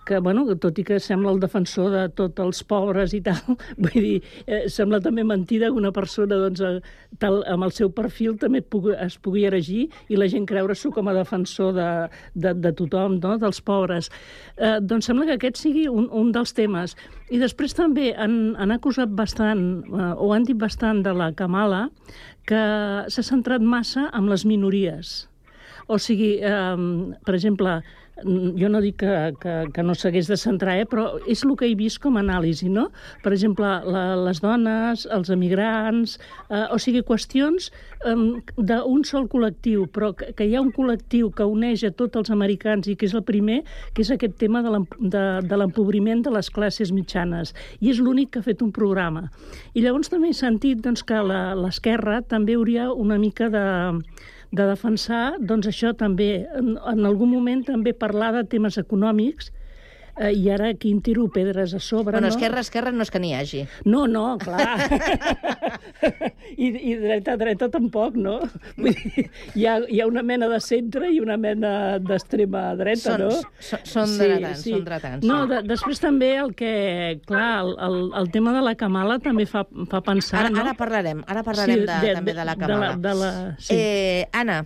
que, bueno, tot i que sembla el defensor de tots els pobres i tal, vull dir, eh, sembla també mentida que una persona, doncs, tal, amb el seu perfil també et pugui, es pugui erigir i la gent creure-s'ho com a defensor de, de, de tothom, no?, dels pobres. Eh, doncs sembla que aquest sigui un, un dels temes. I després també han, han acusat bastant, eh, o han dit bastant de la Kamala, que s'ha centrat massa en les minories. O sigui, eh, per exemple, jo no dic que, que, que no s'hagués de centrar, eh, però és el que he vist com a anàlisi, no? Per exemple, la, les dones, els emigrants, eh, o sigui, qüestions eh, d'un sol col·lectiu, però que, que hi ha un col·lectiu que uneix a tots els americans i que és el primer, que és aquest tema de l'empobriment de les classes mitjanes. I és l'únic que ha fet un programa. I llavors també he sentit doncs, que l'esquerra també hauria una mica de... de defensar, doncs això també, en, en algun moment també parlar de temes econòmics, eh, i ara aquí em tiro pedres a sobre, bueno, no? Esquerra, esquerra no és que n'hi hagi. No, no, clar. I, I dreta, dreta tampoc, no? Vull dir, hi ha, hi ha una mena de centre i una mena d'extrema dreta, són, no? Són, són sí, dretans, sí. són dretans. No, de, després també el que, clar, el, el, el tema de la Kamala també fa, fa pensar, ara, no? Ara parlarem, ara parlarem sí, de, de, també de la Kamala. De la, de la, sí. eh, Anna.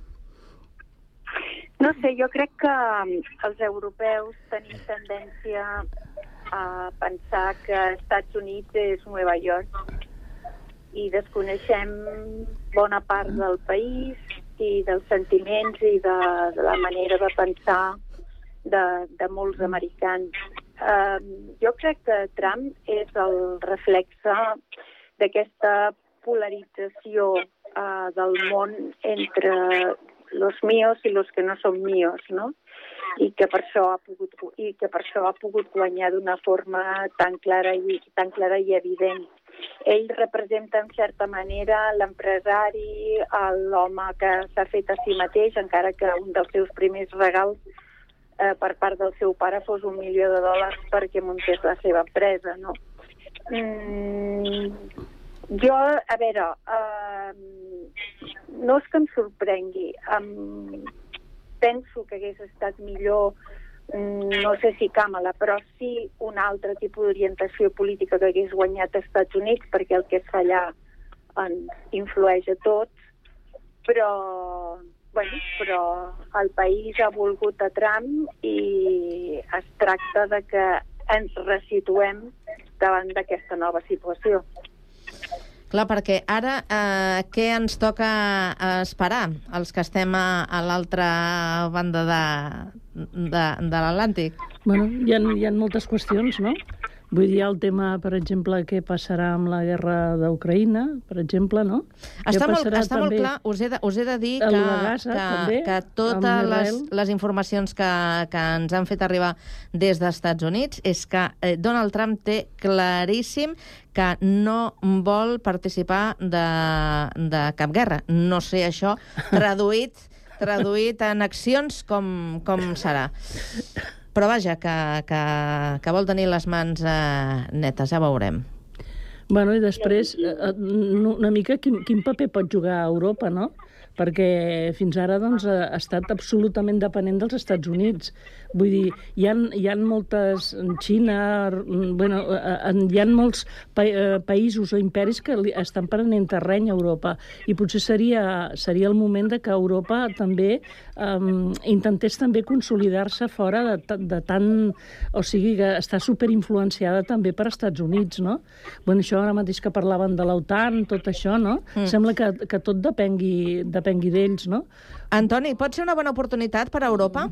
No sé, jo crec que els europeus tenim tendència a pensar que Estats Units és Nova York i desconeixem bona part del país i dels sentiments i de, de la manera de pensar de, de molts americans. Uh, jo crec que Trump és el reflexe d'aquesta polarització uh, del món entre los míos i los que no són míos, no? I que per això ha pogut, i que per això ha pogut guanyar d'una forma tan clara i tan clara i evident. Ell representa, en certa manera, l'empresari, l'home que s'ha fet a si mateix, encara que un dels seus primers regals eh, per part del seu pare fos un milió de dòlars perquè muntés la seva empresa, no? Mm, jo, a veure, eh, no és que em sorprengui, um, penso que hagués estat millor, um, no sé si Kamala, però sí un altre tipus d'orientació política que hagués guanyat als Estats Units, perquè el que es fa allà ens influeix a tots, però, bueno, però el país ha volgut a Trump i es tracta de que ens resituem davant d'aquesta nova situació. Clar, perquè ara eh, què ens toca esperar, els que estem a, a l'altra banda de, de, de l'Atlàntic? Bueno, hi ha, hi ha moltes qüestions, no? Vull dir, el tema, per exemple, què passarà amb la guerra d'Ucraïna, per exemple, no? Està, molt, està molt clar, us he de, us he de dir que, Gaza, que, també, que totes les, les informacions que, que ens han fet arribar des dels Estats Units és que eh, Donald Trump té claríssim que no vol participar de, de cap guerra. No sé això traduït, traduït en accions com, com serà. Però vaja, que, que, que vol tenir les mans eh, netes, ja veurem. Bueno, i després, eh, una mica quin, quin paper pot jugar a Europa, no? Perquè fins ara doncs, ha estat absolutament dependent dels Estats Units. Vull dir, hi ha, hi ha moltes... Xina, bueno, hi ha molts pa, països o imperis que estan prenent terreny a Europa. I potser seria, seria el moment de que Europa també um, intentés també consolidar-se fora de, de tant... O sigui, que està superinfluenciada també per Estats Units, no? Bueno, això ara mateix que parlaven de l'OTAN, tot això, no? Mm. Sembla que, que tot depengui, depengui d'ells, no? Antoni, pot ser una bona oportunitat per a Europa?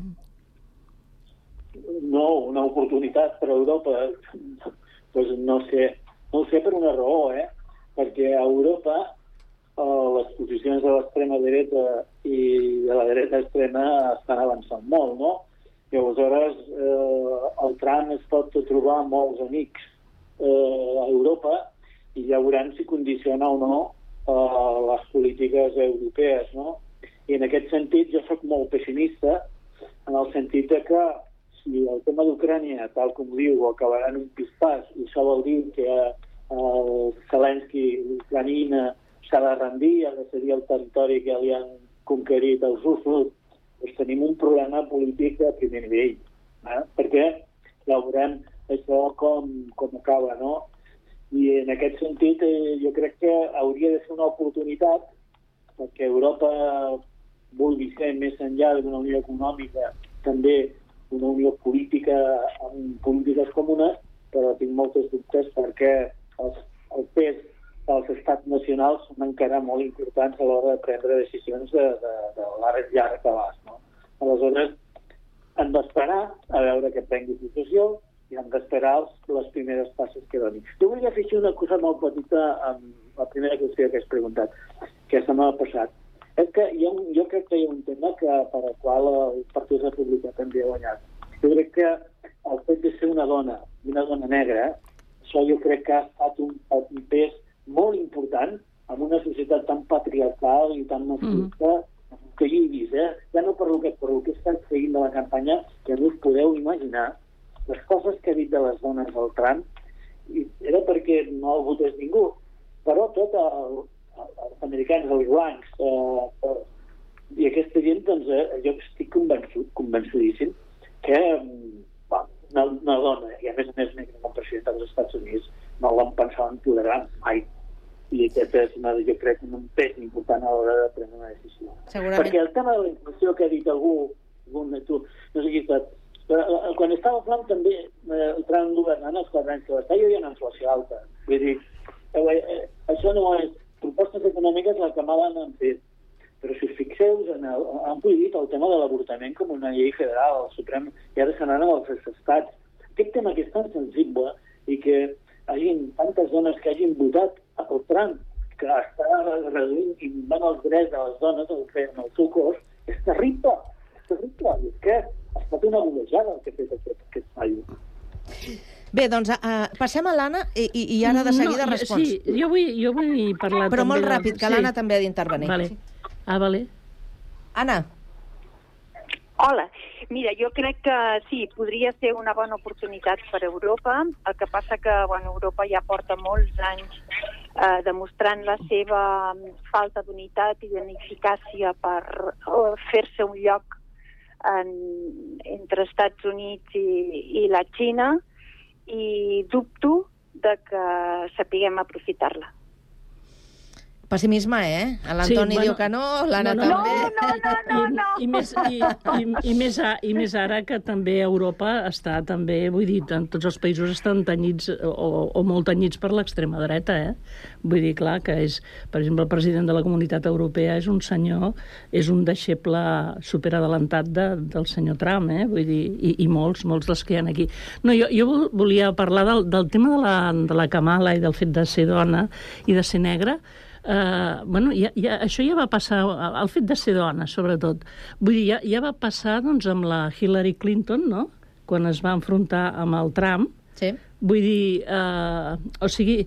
No, una oportunitat per a Europa, pues no sé, no sé per una raó, eh? Perquè a Europa eh, les posicions de l'extrema dreta i de la dreta extrema estan avançant molt, no? I aleshores eh, el Trump es pot trobar molts amics eh, a Europa i ja veuran si condiciona o no eh, les polítiques europees, no? I en aquest sentit jo soc molt pessimista en el sentit de que si el tema d'Ucrània, tal com diu, acabarà en un pispàs, i això vol dir que el Zelensky, l'Ucraïna, s'ha de rendir, ha de cedir el territori que li han conquerit els russos, doncs tenim un problema polític de primer nivell. Eh? Perquè ja veurem això com, com acaba, no? I en aquest sentit eh, jo crec que hauria de ser una oportunitat perquè Europa vulgui ser més enllà d'una unió econòmica, també una unió política amb polítiques comunes, però tinc moltes dubtes perquè els, el pes dels estats nacionals són encara molt importants a l'hora de prendre decisions de, de, de l'àrea llarg abast, no? Aleshores, hem d'esperar a veure què prengui situació i hem d'esperar les primeres passes que donin. Jo volia fer una cosa molt petita amb la primera qüestió que has preguntat, que se m'ha passat. És que jo, jo crec que hi ha un tema que, per al qual el Partit Republicà també ha guanyat. Jo crec que el fet de ser una dona, una dona negra, això jo crec que ha estat un, un pes molt important en una societat tan patriarcal i tan masclista mm. que jo he vist, eh? Ja no per lo que, per lo que he estat seguint de la campanya, que no us podeu imaginar les coses que ha dit de les dones al Trump, i era perquè no el votés ningú, però tot el, els americans, els blancs, eh, eh, i aquesta gent, doncs, eh, jo estic convençut, convençudíssim, que va, una, una dona, i a més a més negra com president dels Estats Units, no l'han pensat empoderar mai. I aquest és, una, jo crec, un pes important a l'hora de prendre una decisió. Segurament. Perquè el tema de la inflació que ha dit algú, algun, tu, no sé qui està, quan estava Trump també, eh, el Trump governant els quatre anys que va estar, hi havia una inflació alta. Vull dir, eh, eh, això no és propostes econòmiques la que mal han fet. Però si us fixeu, en el, han prohibit el tema de l'avortament com una llei federal, el Suprem, i ara se n'anen als estats. Aquest tema que és tan sensible i que hi hagi tantes dones que hagin votat el Trump, que està reduint i minvant els drets de les dones el que en el seu cos, és terrible, és terrible. I és que ha estat una golejada el que ha fet aquest, aquest paio. Bé, doncs uh, passem a l'Anna i, i, i ara de seguida no, respons. Sí, jo vull, jo vull parlar Però també molt de... ràpid, que sí. l'Anna també ha d'intervenir. Vale. Ah, vale. Anna. Hola. Mira, jo crec que sí, podria ser una bona oportunitat per a Europa. El que passa que bueno, Europa ja porta molts anys eh, demostrant la seva falta d'unitat i d'ineficàcia per eh, fer-se un lloc en, entre Estats Units i, i la Xina, i dubto de que sapiguem aprofitar-la. Pessimisme, eh? L'Antoni sí, bueno, diu que no, l'Anna no, no, també. No, no, no, no, no. I, i, més, i, i, i, més a, I més ara que també Europa està també, vull dir, tots els països estan tenyits o, o molt tenyits per l'extrema dreta, eh? Vull dir, clar, que és, per exemple, el president de la Comunitat Europea és un senyor, és un deixeble superadelantat de, del senyor Trump, eh? Vull dir, i, i molts, molts dels que hi ha aquí. No, jo, jo volia parlar del, del tema de la, de la Kamala i del fet de ser dona i de ser negra. Uh, bueno, ja, ja, això ja va passar, el fet de ser dona, sobretot. Vull dir, ja, ja va passar doncs, amb la Hillary Clinton, no?, quan es va enfrontar amb el Trump. Sí. Vull dir, uh, o sigui,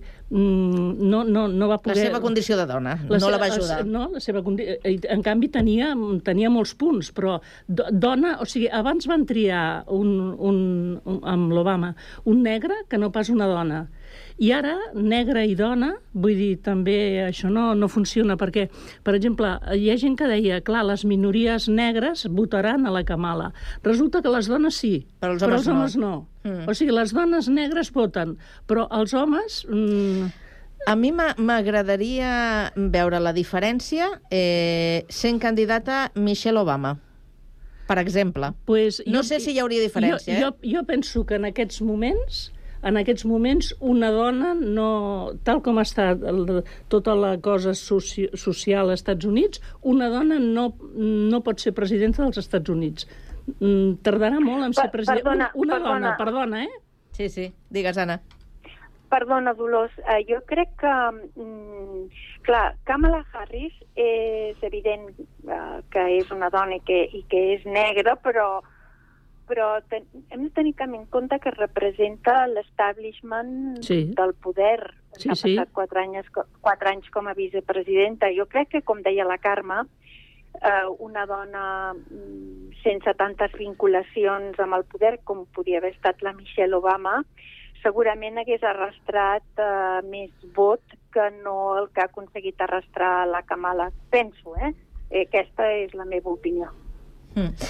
no, no, no va poder... La seva condició de dona, la no seva, la va ajudar. No, la seva condi... En canvi, tenia, tenia molts punts, però do, dona... O sigui, abans van triar un, un, un, amb l'Obama un negre que no pas una dona. I ara, negre i dona, vull dir, també això no, no funciona, perquè, per exemple, hi ha gent que deia, clar, les minories negres votaran a la Kamala. Resulta que les dones sí, però els però homes, els homes no. no. Mm. O sigui, les dones negres voten, però els homes... Mm... A mi m'agradaria veure la diferència eh, sent candidata Michelle Obama, per exemple. Pues no jo, sé si hi hauria diferència. Jo, jo, jo penso que en aquests moments... En aquests moments, una dona, no, tal com està el, tota la cosa soci, social als Estats Units, una dona no, no pot ser presidenta dels Estats Units. Tardarà molt en ser president. Perdona, una perdona. dona, perdona, eh? Sí, sí. Digues, Anna. Perdona, Dolors. Uh, jo crec que, mm, clar, Kamala Harris és evident uh, que és una dona i que, i que és negra, però però ten, hem de tenir en compte que representa l'establishment sí. del poder. Sí, ha sí. passat quatre anys, quatre anys com a vicepresidenta. Jo crec que, com deia la Carme, eh, una dona sense tantes vinculacions amb el poder com podia haver estat la Michelle Obama, segurament hagués arrastrat eh, més vot que no el que ha aconseguit arrastrar la Kamala. Penso, eh? Aquesta és la meva opinió. Mm.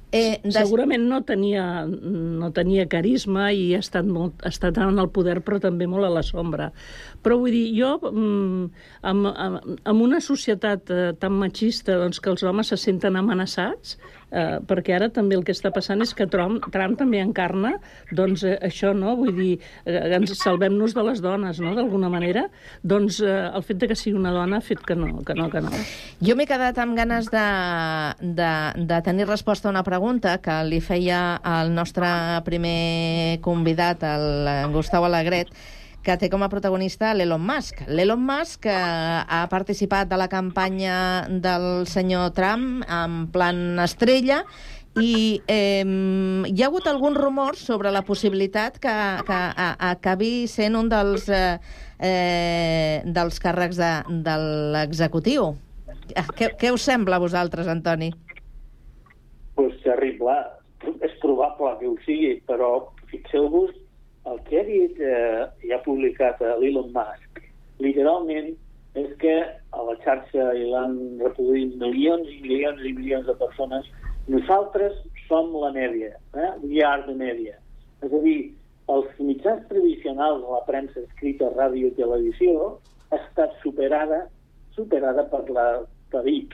Eh, des... Segurament no tenia, no tenia carisma i ha estat, molt, ha estat en el poder, però també molt a la sombra. Però vull dir, jo, amb, amb, amb una societat eh, tan machista, doncs, que els homes se senten amenaçats, eh, perquè ara també el que està passant és que Trump, Trump també encarna doncs, eh, això, no? Vull dir, eh, ens salvem-nos de les dones, no?, d'alguna manera. Doncs eh, el fet de que sigui una dona ha fet que no, que no, que no. Jo m'he quedat amb ganes de, de, de tenir resposta a una pregunta que li feia el nostre primer convidat, el Gustau Alegret, que té com a protagonista l'Elon Musk. L'Elon Musk eh, ha participat de la campanya del senyor Trump en plan estrella i eh, hi ha hagut alguns rumors sobre la possibilitat que, que a, acabi sent un dels, eh, eh, dels càrrecs de, de l'executiu. Què, què us sembla a vosaltres, Antoni? Pues terrible. És probable que ho sigui, però fixeu-vos el que ha dit eh, i ha publicat l'Elon Musk. Literalment és que a la xarxa i l'han reproduït milions i milions i milions de persones. Nosaltres som la mèdia, eh? We are the media. És a dir, els mitjans tradicionals, la premsa escrita, ràdio i televisió, ha estat superada, superada per la per X.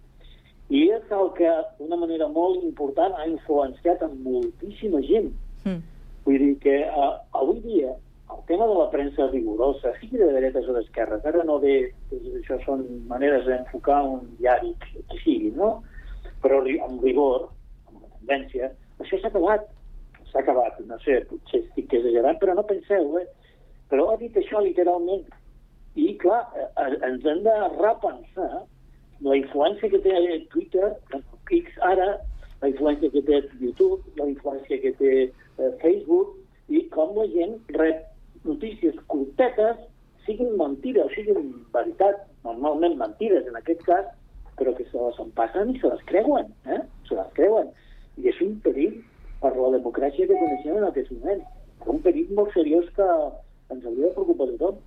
I és el que, d'una manera molt important, ha influenciat en moltíssima gent. Mm. Vull dir que uh, avui dia el tema de la premsa rigorosa, sigui de dretes o d'esquerres, ara no ve, això són maneres d'enfocar un diari que sigui, no? Però amb rigor, amb la tendència, això s'ha acabat. S'ha acabat, no sé, potser estic exagerant, però no penseu, eh? Però ha dit això literalment. I, clar, ens hem de repensar la influència que té Twitter, X ara, la influència que té YouTube, la influència que té eh, Facebook, i com la gent rep notícies curtetes, siguin mentides o siguin veritat, normalment mentides en aquest cas, però que se les empassen i se les creuen, eh? Se les creuen. I és un perill per la democràcia que coneixem en aquest moment. És un perill molt seriós que ens hauria de preocupar a tothom.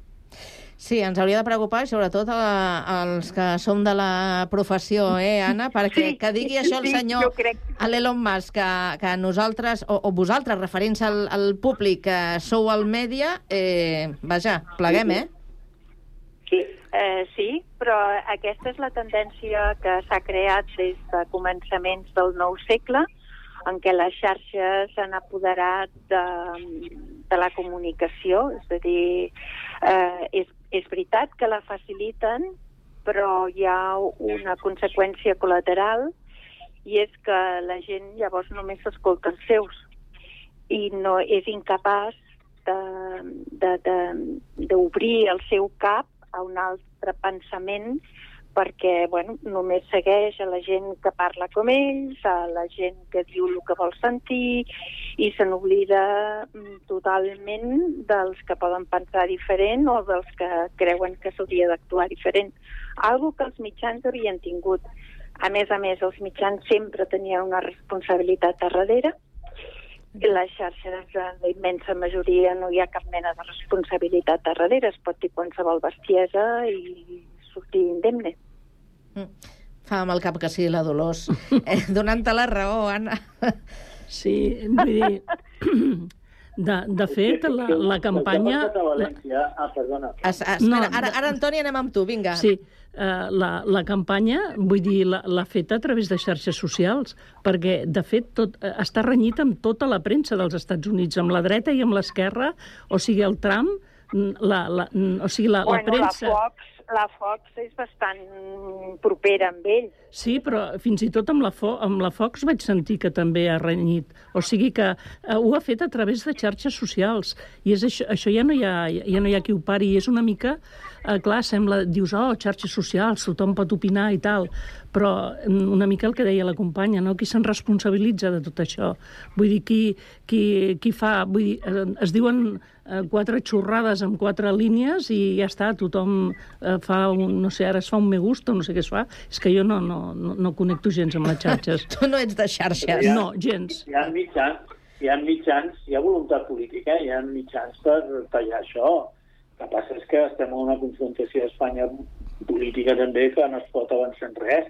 Sí, ens hauria de preocupar, i sobretot a, als que som de la professió, eh, Anna? Perquè sí, que digui això el senyor, sí, a l'Elon Musk, que, que nosaltres, o, o vosaltres, referents al, al públic, que sou al mèdia, eh, vaja, pleguem, eh? Sí. Eh, sí, però aquesta és la tendència que s'ha creat des de començaments del nou segle, en què les xarxes s'han apoderat de, de la comunicació, és a dir, eh, és, és veritat que la faciliten, però hi ha una conseqüència col·lateral, i és que la gent llavors només s'escolta els seus i no és incapaç d'obrir el seu cap a un altre pensament, perquè bueno, només segueix a la gent que parla com ells, a la gent que diu el que vol sentir, i se n'oblida totalment dels que poden pensar diferent o dels que creuen que s'hauria d'actuar diferent. Algo que els mitjans havien tingut. A més a més, els mitjans sempre tenien una responsabilitat a darrere. Les xarxes, en la immensa majoria, no hi ha cap mena de responsabilitat a darrere. Es pot dir qualsevol bestiesa i sortir indemne. Mm. Fa amb el cap que sí, la Dolors. Eh, donant-te la raó, Anna. Sí, vull dir... De, de fet, la, la campanya... Ah, perdona. Es, espera, no, ara, ara, Antoni, anem amb tu, vinga. Sí, uh, la, la campanya, vull dir, l'ha feta a través de xarxes socials, perquè, de fet, tot, uh, està renyit amb tota la premsa dels Estats Units, amb la dreta i amb l'esquerra, o sigui, el Trump, la, la, o sigui, la, bueno, la premsa... La Fox, la Fox és bastant propera amb ell. Sí, però fins i tot amb la, Fo amb la Fox vaig sentir que també ha renyit. O sigui que uh, ho ha fet a través de xarxes socials. I és això, això ja no hi ha, ja no hi ha qui ho pari. I és una mica... Uh, clar, sembla... Dius, oh, xarxes socials, tothom pot opinar i tal. Però una mica el que deia la companya, no? Qui se'n responsabilitza de tot això? Vull dir, qui, qui, qui fa... Vull dir, uh, es diuen uh, quatre xorrades amb quatre línies i ja està, tothom uh, fa un... No sé, ara es fa un me gusta, no sé què es fa. És que jo no... no No, no connecto gens amb les xarxes. Tu no ets de xarxes. Ha, no, gens. Hi ha mitjans, hi ha mitjans, hi ha voluntat política, hi ha mitjans per tallar això. El que passa és que estem en una confrontació a Espanya política també que no es pot avançar en res,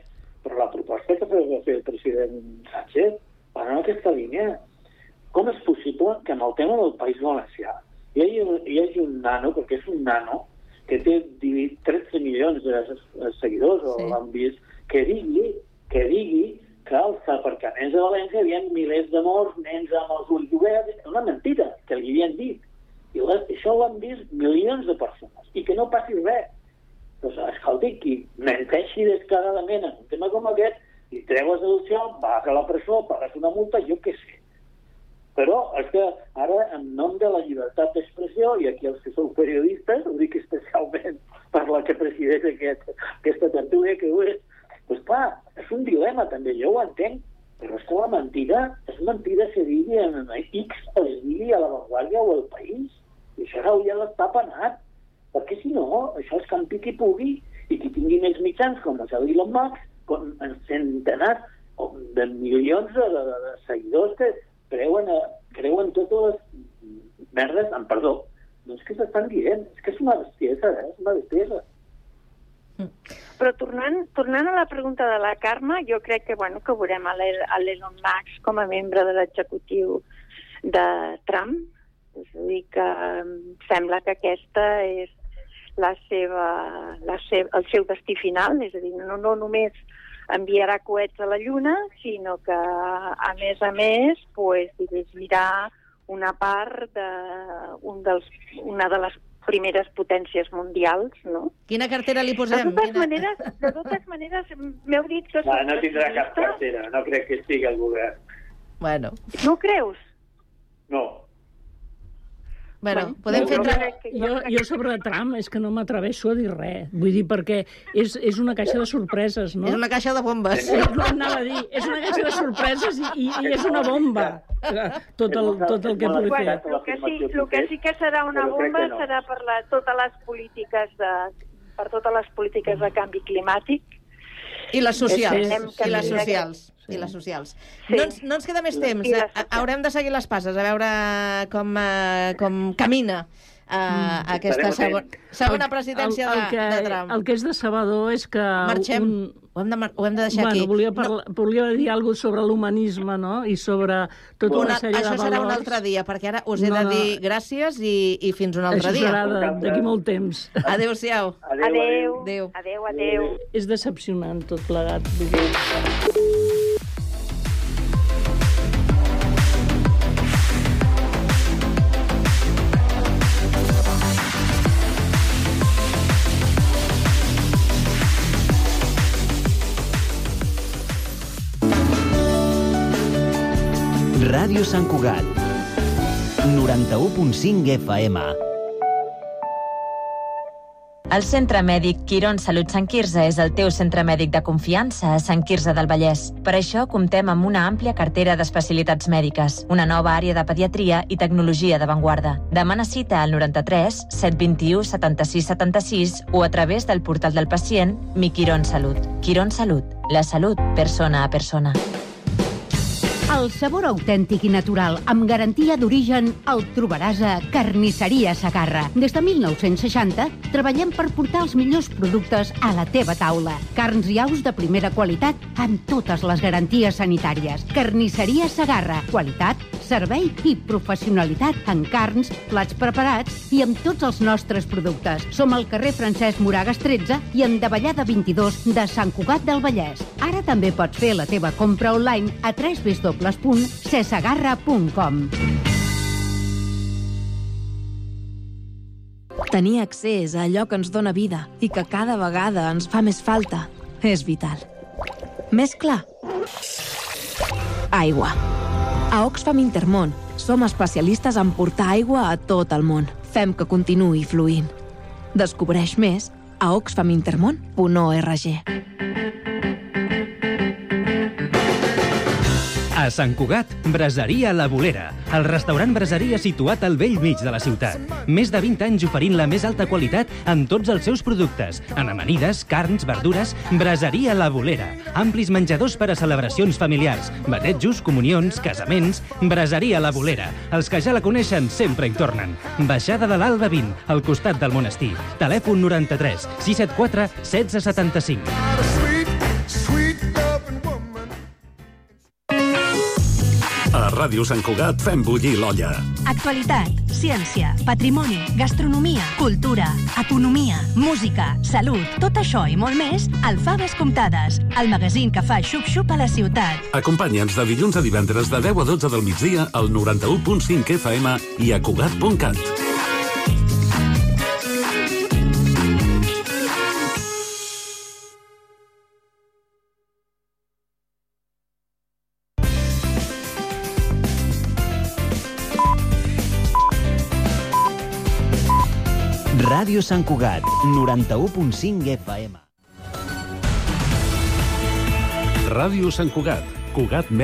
però la proposta que va fer el president Sánchez va en aquesta línia. Com és possible que en el tema del País Valencià hi hagi, hi hagi un nano, perquè és un nano, que té tretze milions de seguidors, o sí. l'han vist, que digui, que digui que als aparcaments de València hi havia milers de morts, nens amb els ulls oberts, una mentida que li havien dit. I això ho han vist milions de persones, i que no passi res. Doncs, escolti, qui menteixi descaradament en un tema com aquest, i tregues deducció, vas a la presó, pagues una multa, jo què sé. Però és que ara, en nom de la llibertat d'expressió, i aquí els que sou periodistes, ho dic especialment per la que presideix aquest, aquesta tertúlia que ho és, doncs clar, és un dilema també, jo ho entenc, però és que la mentida, és mentida que digui en X, es digui a La Vanguardia o El País, i això hauria d'estar penat, perquè si no, això és campi qui pugui, i qui tingui més mitjans, com els Elon Musk, com centenars de milions de, de, de seguidors que creuen, creuen totes les merdes, amb perdó, doncs que s'estan dient, és que és una bestiesa, eh? És una bestiesa. Però tornant, tornant a la pregunta de la Carme, jo crec que, bueno, que veurem a l'Elon Musk com a membre de l'executiu de Trump. És a dir, que sembla que aquesta és la seva, la seva, el seu destí final, és a dir, no, no només enviarà coets a la Lluna, sinó que, a més a més, pues, dirigirà una part de, un dels, una de les primeres potències mundials, no? Quina cartera li posem? De totes Quina... maneres, de totes maneres m'heu dit que... No, no tindrà cap cartera, no crec que estigui al govern. Bueno. No creus? No. Bueno, podem fer... Jo, jo sobre Trump és que no m'atreveixo a dir res. Vull dir, perquè és, és una caixa de sorpreses, no? És una caixa de bombes. No anava a dir, és una caixa de sorpreses i, i, i és una bomba. Tot el, tot el que pugui fer. El que, sí, el que sí que serà una bomba serà per la, totes les polítiques de, per totes les polítiques de canvi climàtic. I les socials. Sí, I les socials. Sí. I les socials. Sí. No, ens, no ens queda més temps. Haurem de seguir les passes, a veure com, uh, com camina uh, mm. aquesta segon, segona presidència el, el que, de, de Trump. El que és decebedor és que... Marxem. Un... Ho, hem de, ho hem de deixar bueno, aquí. Volia, parla, no. volia dir alguna cosa sobre l'humanisme, no? I sobre tota una, una sèrie de valors. Això serà un altre dia, perquè ara us he no, de dir gràcies i, i fins un altre això dia. Això serà d'aquí molt temps. Adéu-siau. Adéu. Adéu. Adéu, adéu. És decepcionant tot plegat. Ràdio Sant Cugat, noranta-u punt cinc F M. El Centre Mèdic Quirón Salut Sant Quirze és el teu centre mèdic de confiança a Sant Quirze del Vallès. Per això comptem amb una àmplia cartera d'especialitats mèdiques, una nova àrea de pediatria i tecnologia d'avantguarda. Demana cita al noranta-tres set vint-i-u setanta-sis setanta-sis o a través del portal del pacient Mi Quirón Salut. Quirón Salut, la salut persona a persona. El sabor autèntic i natural, amb garantia d'origen, el trobaràs a Carnisseria Segarra. Des de mil nou-cents seixanta treballem per portar els millors productes a la teva taula. Carns i aus de primera qualitat amb totes les garanties sanitàries. Carnisseria Segarra. Qualitat, servei i professionalitat en carns, plats preparats i amb tots els nostres productes. Som al carrer Francesc Moragas tretze i en Davallada vint-i-dos de Sant Cugat del Vallès. Ara també pots fer la teva compra online a w w w punt cesegarra punt com. Tenir accés a allò que ens dóna vida i que cada vegada ens fa més falta és vital. Més clar? Aigua. A Oxfam Intermón som especialistes en portar aigua a tot el món. Fem que continuï fluint. Descobreix més a oxfam intermón punt org. A Sant Cugat, Braseria La Bolera, el restaurant braseria situat al vell mig de la ciutat. Més de vint anys oferint la més alta qualitat en tots els seus productes. En amanides, carns, verdures, Braseria La Bolera. Amplis menjadors per a celebracions familiars, batejos, comunions, casaments. Braseria La Bolera. Els que ja la coneixen sempre hi tornen. Baixada de l'Alba vint, al costat del monestir. Telèfon noranta-tres sis set quatre setze setanta-cinc. Ràdio Sant Cugat fem bullir l'olla. Actualitat, ciència, patrimoni, gastronomia, cultura, economia, música, salut, tot això i molt més al Faves Comptades, el magazín que fa xup-xup a la ciutat. Acompanya'ns de dilluns a divendres de deu a dotze del migdia al noranta-u punt cinc F M i a Cugat punt cat. Ràdio Sant Cugat, noranta-u punt cinc F M. Ràdio Sant Cugat, Cugat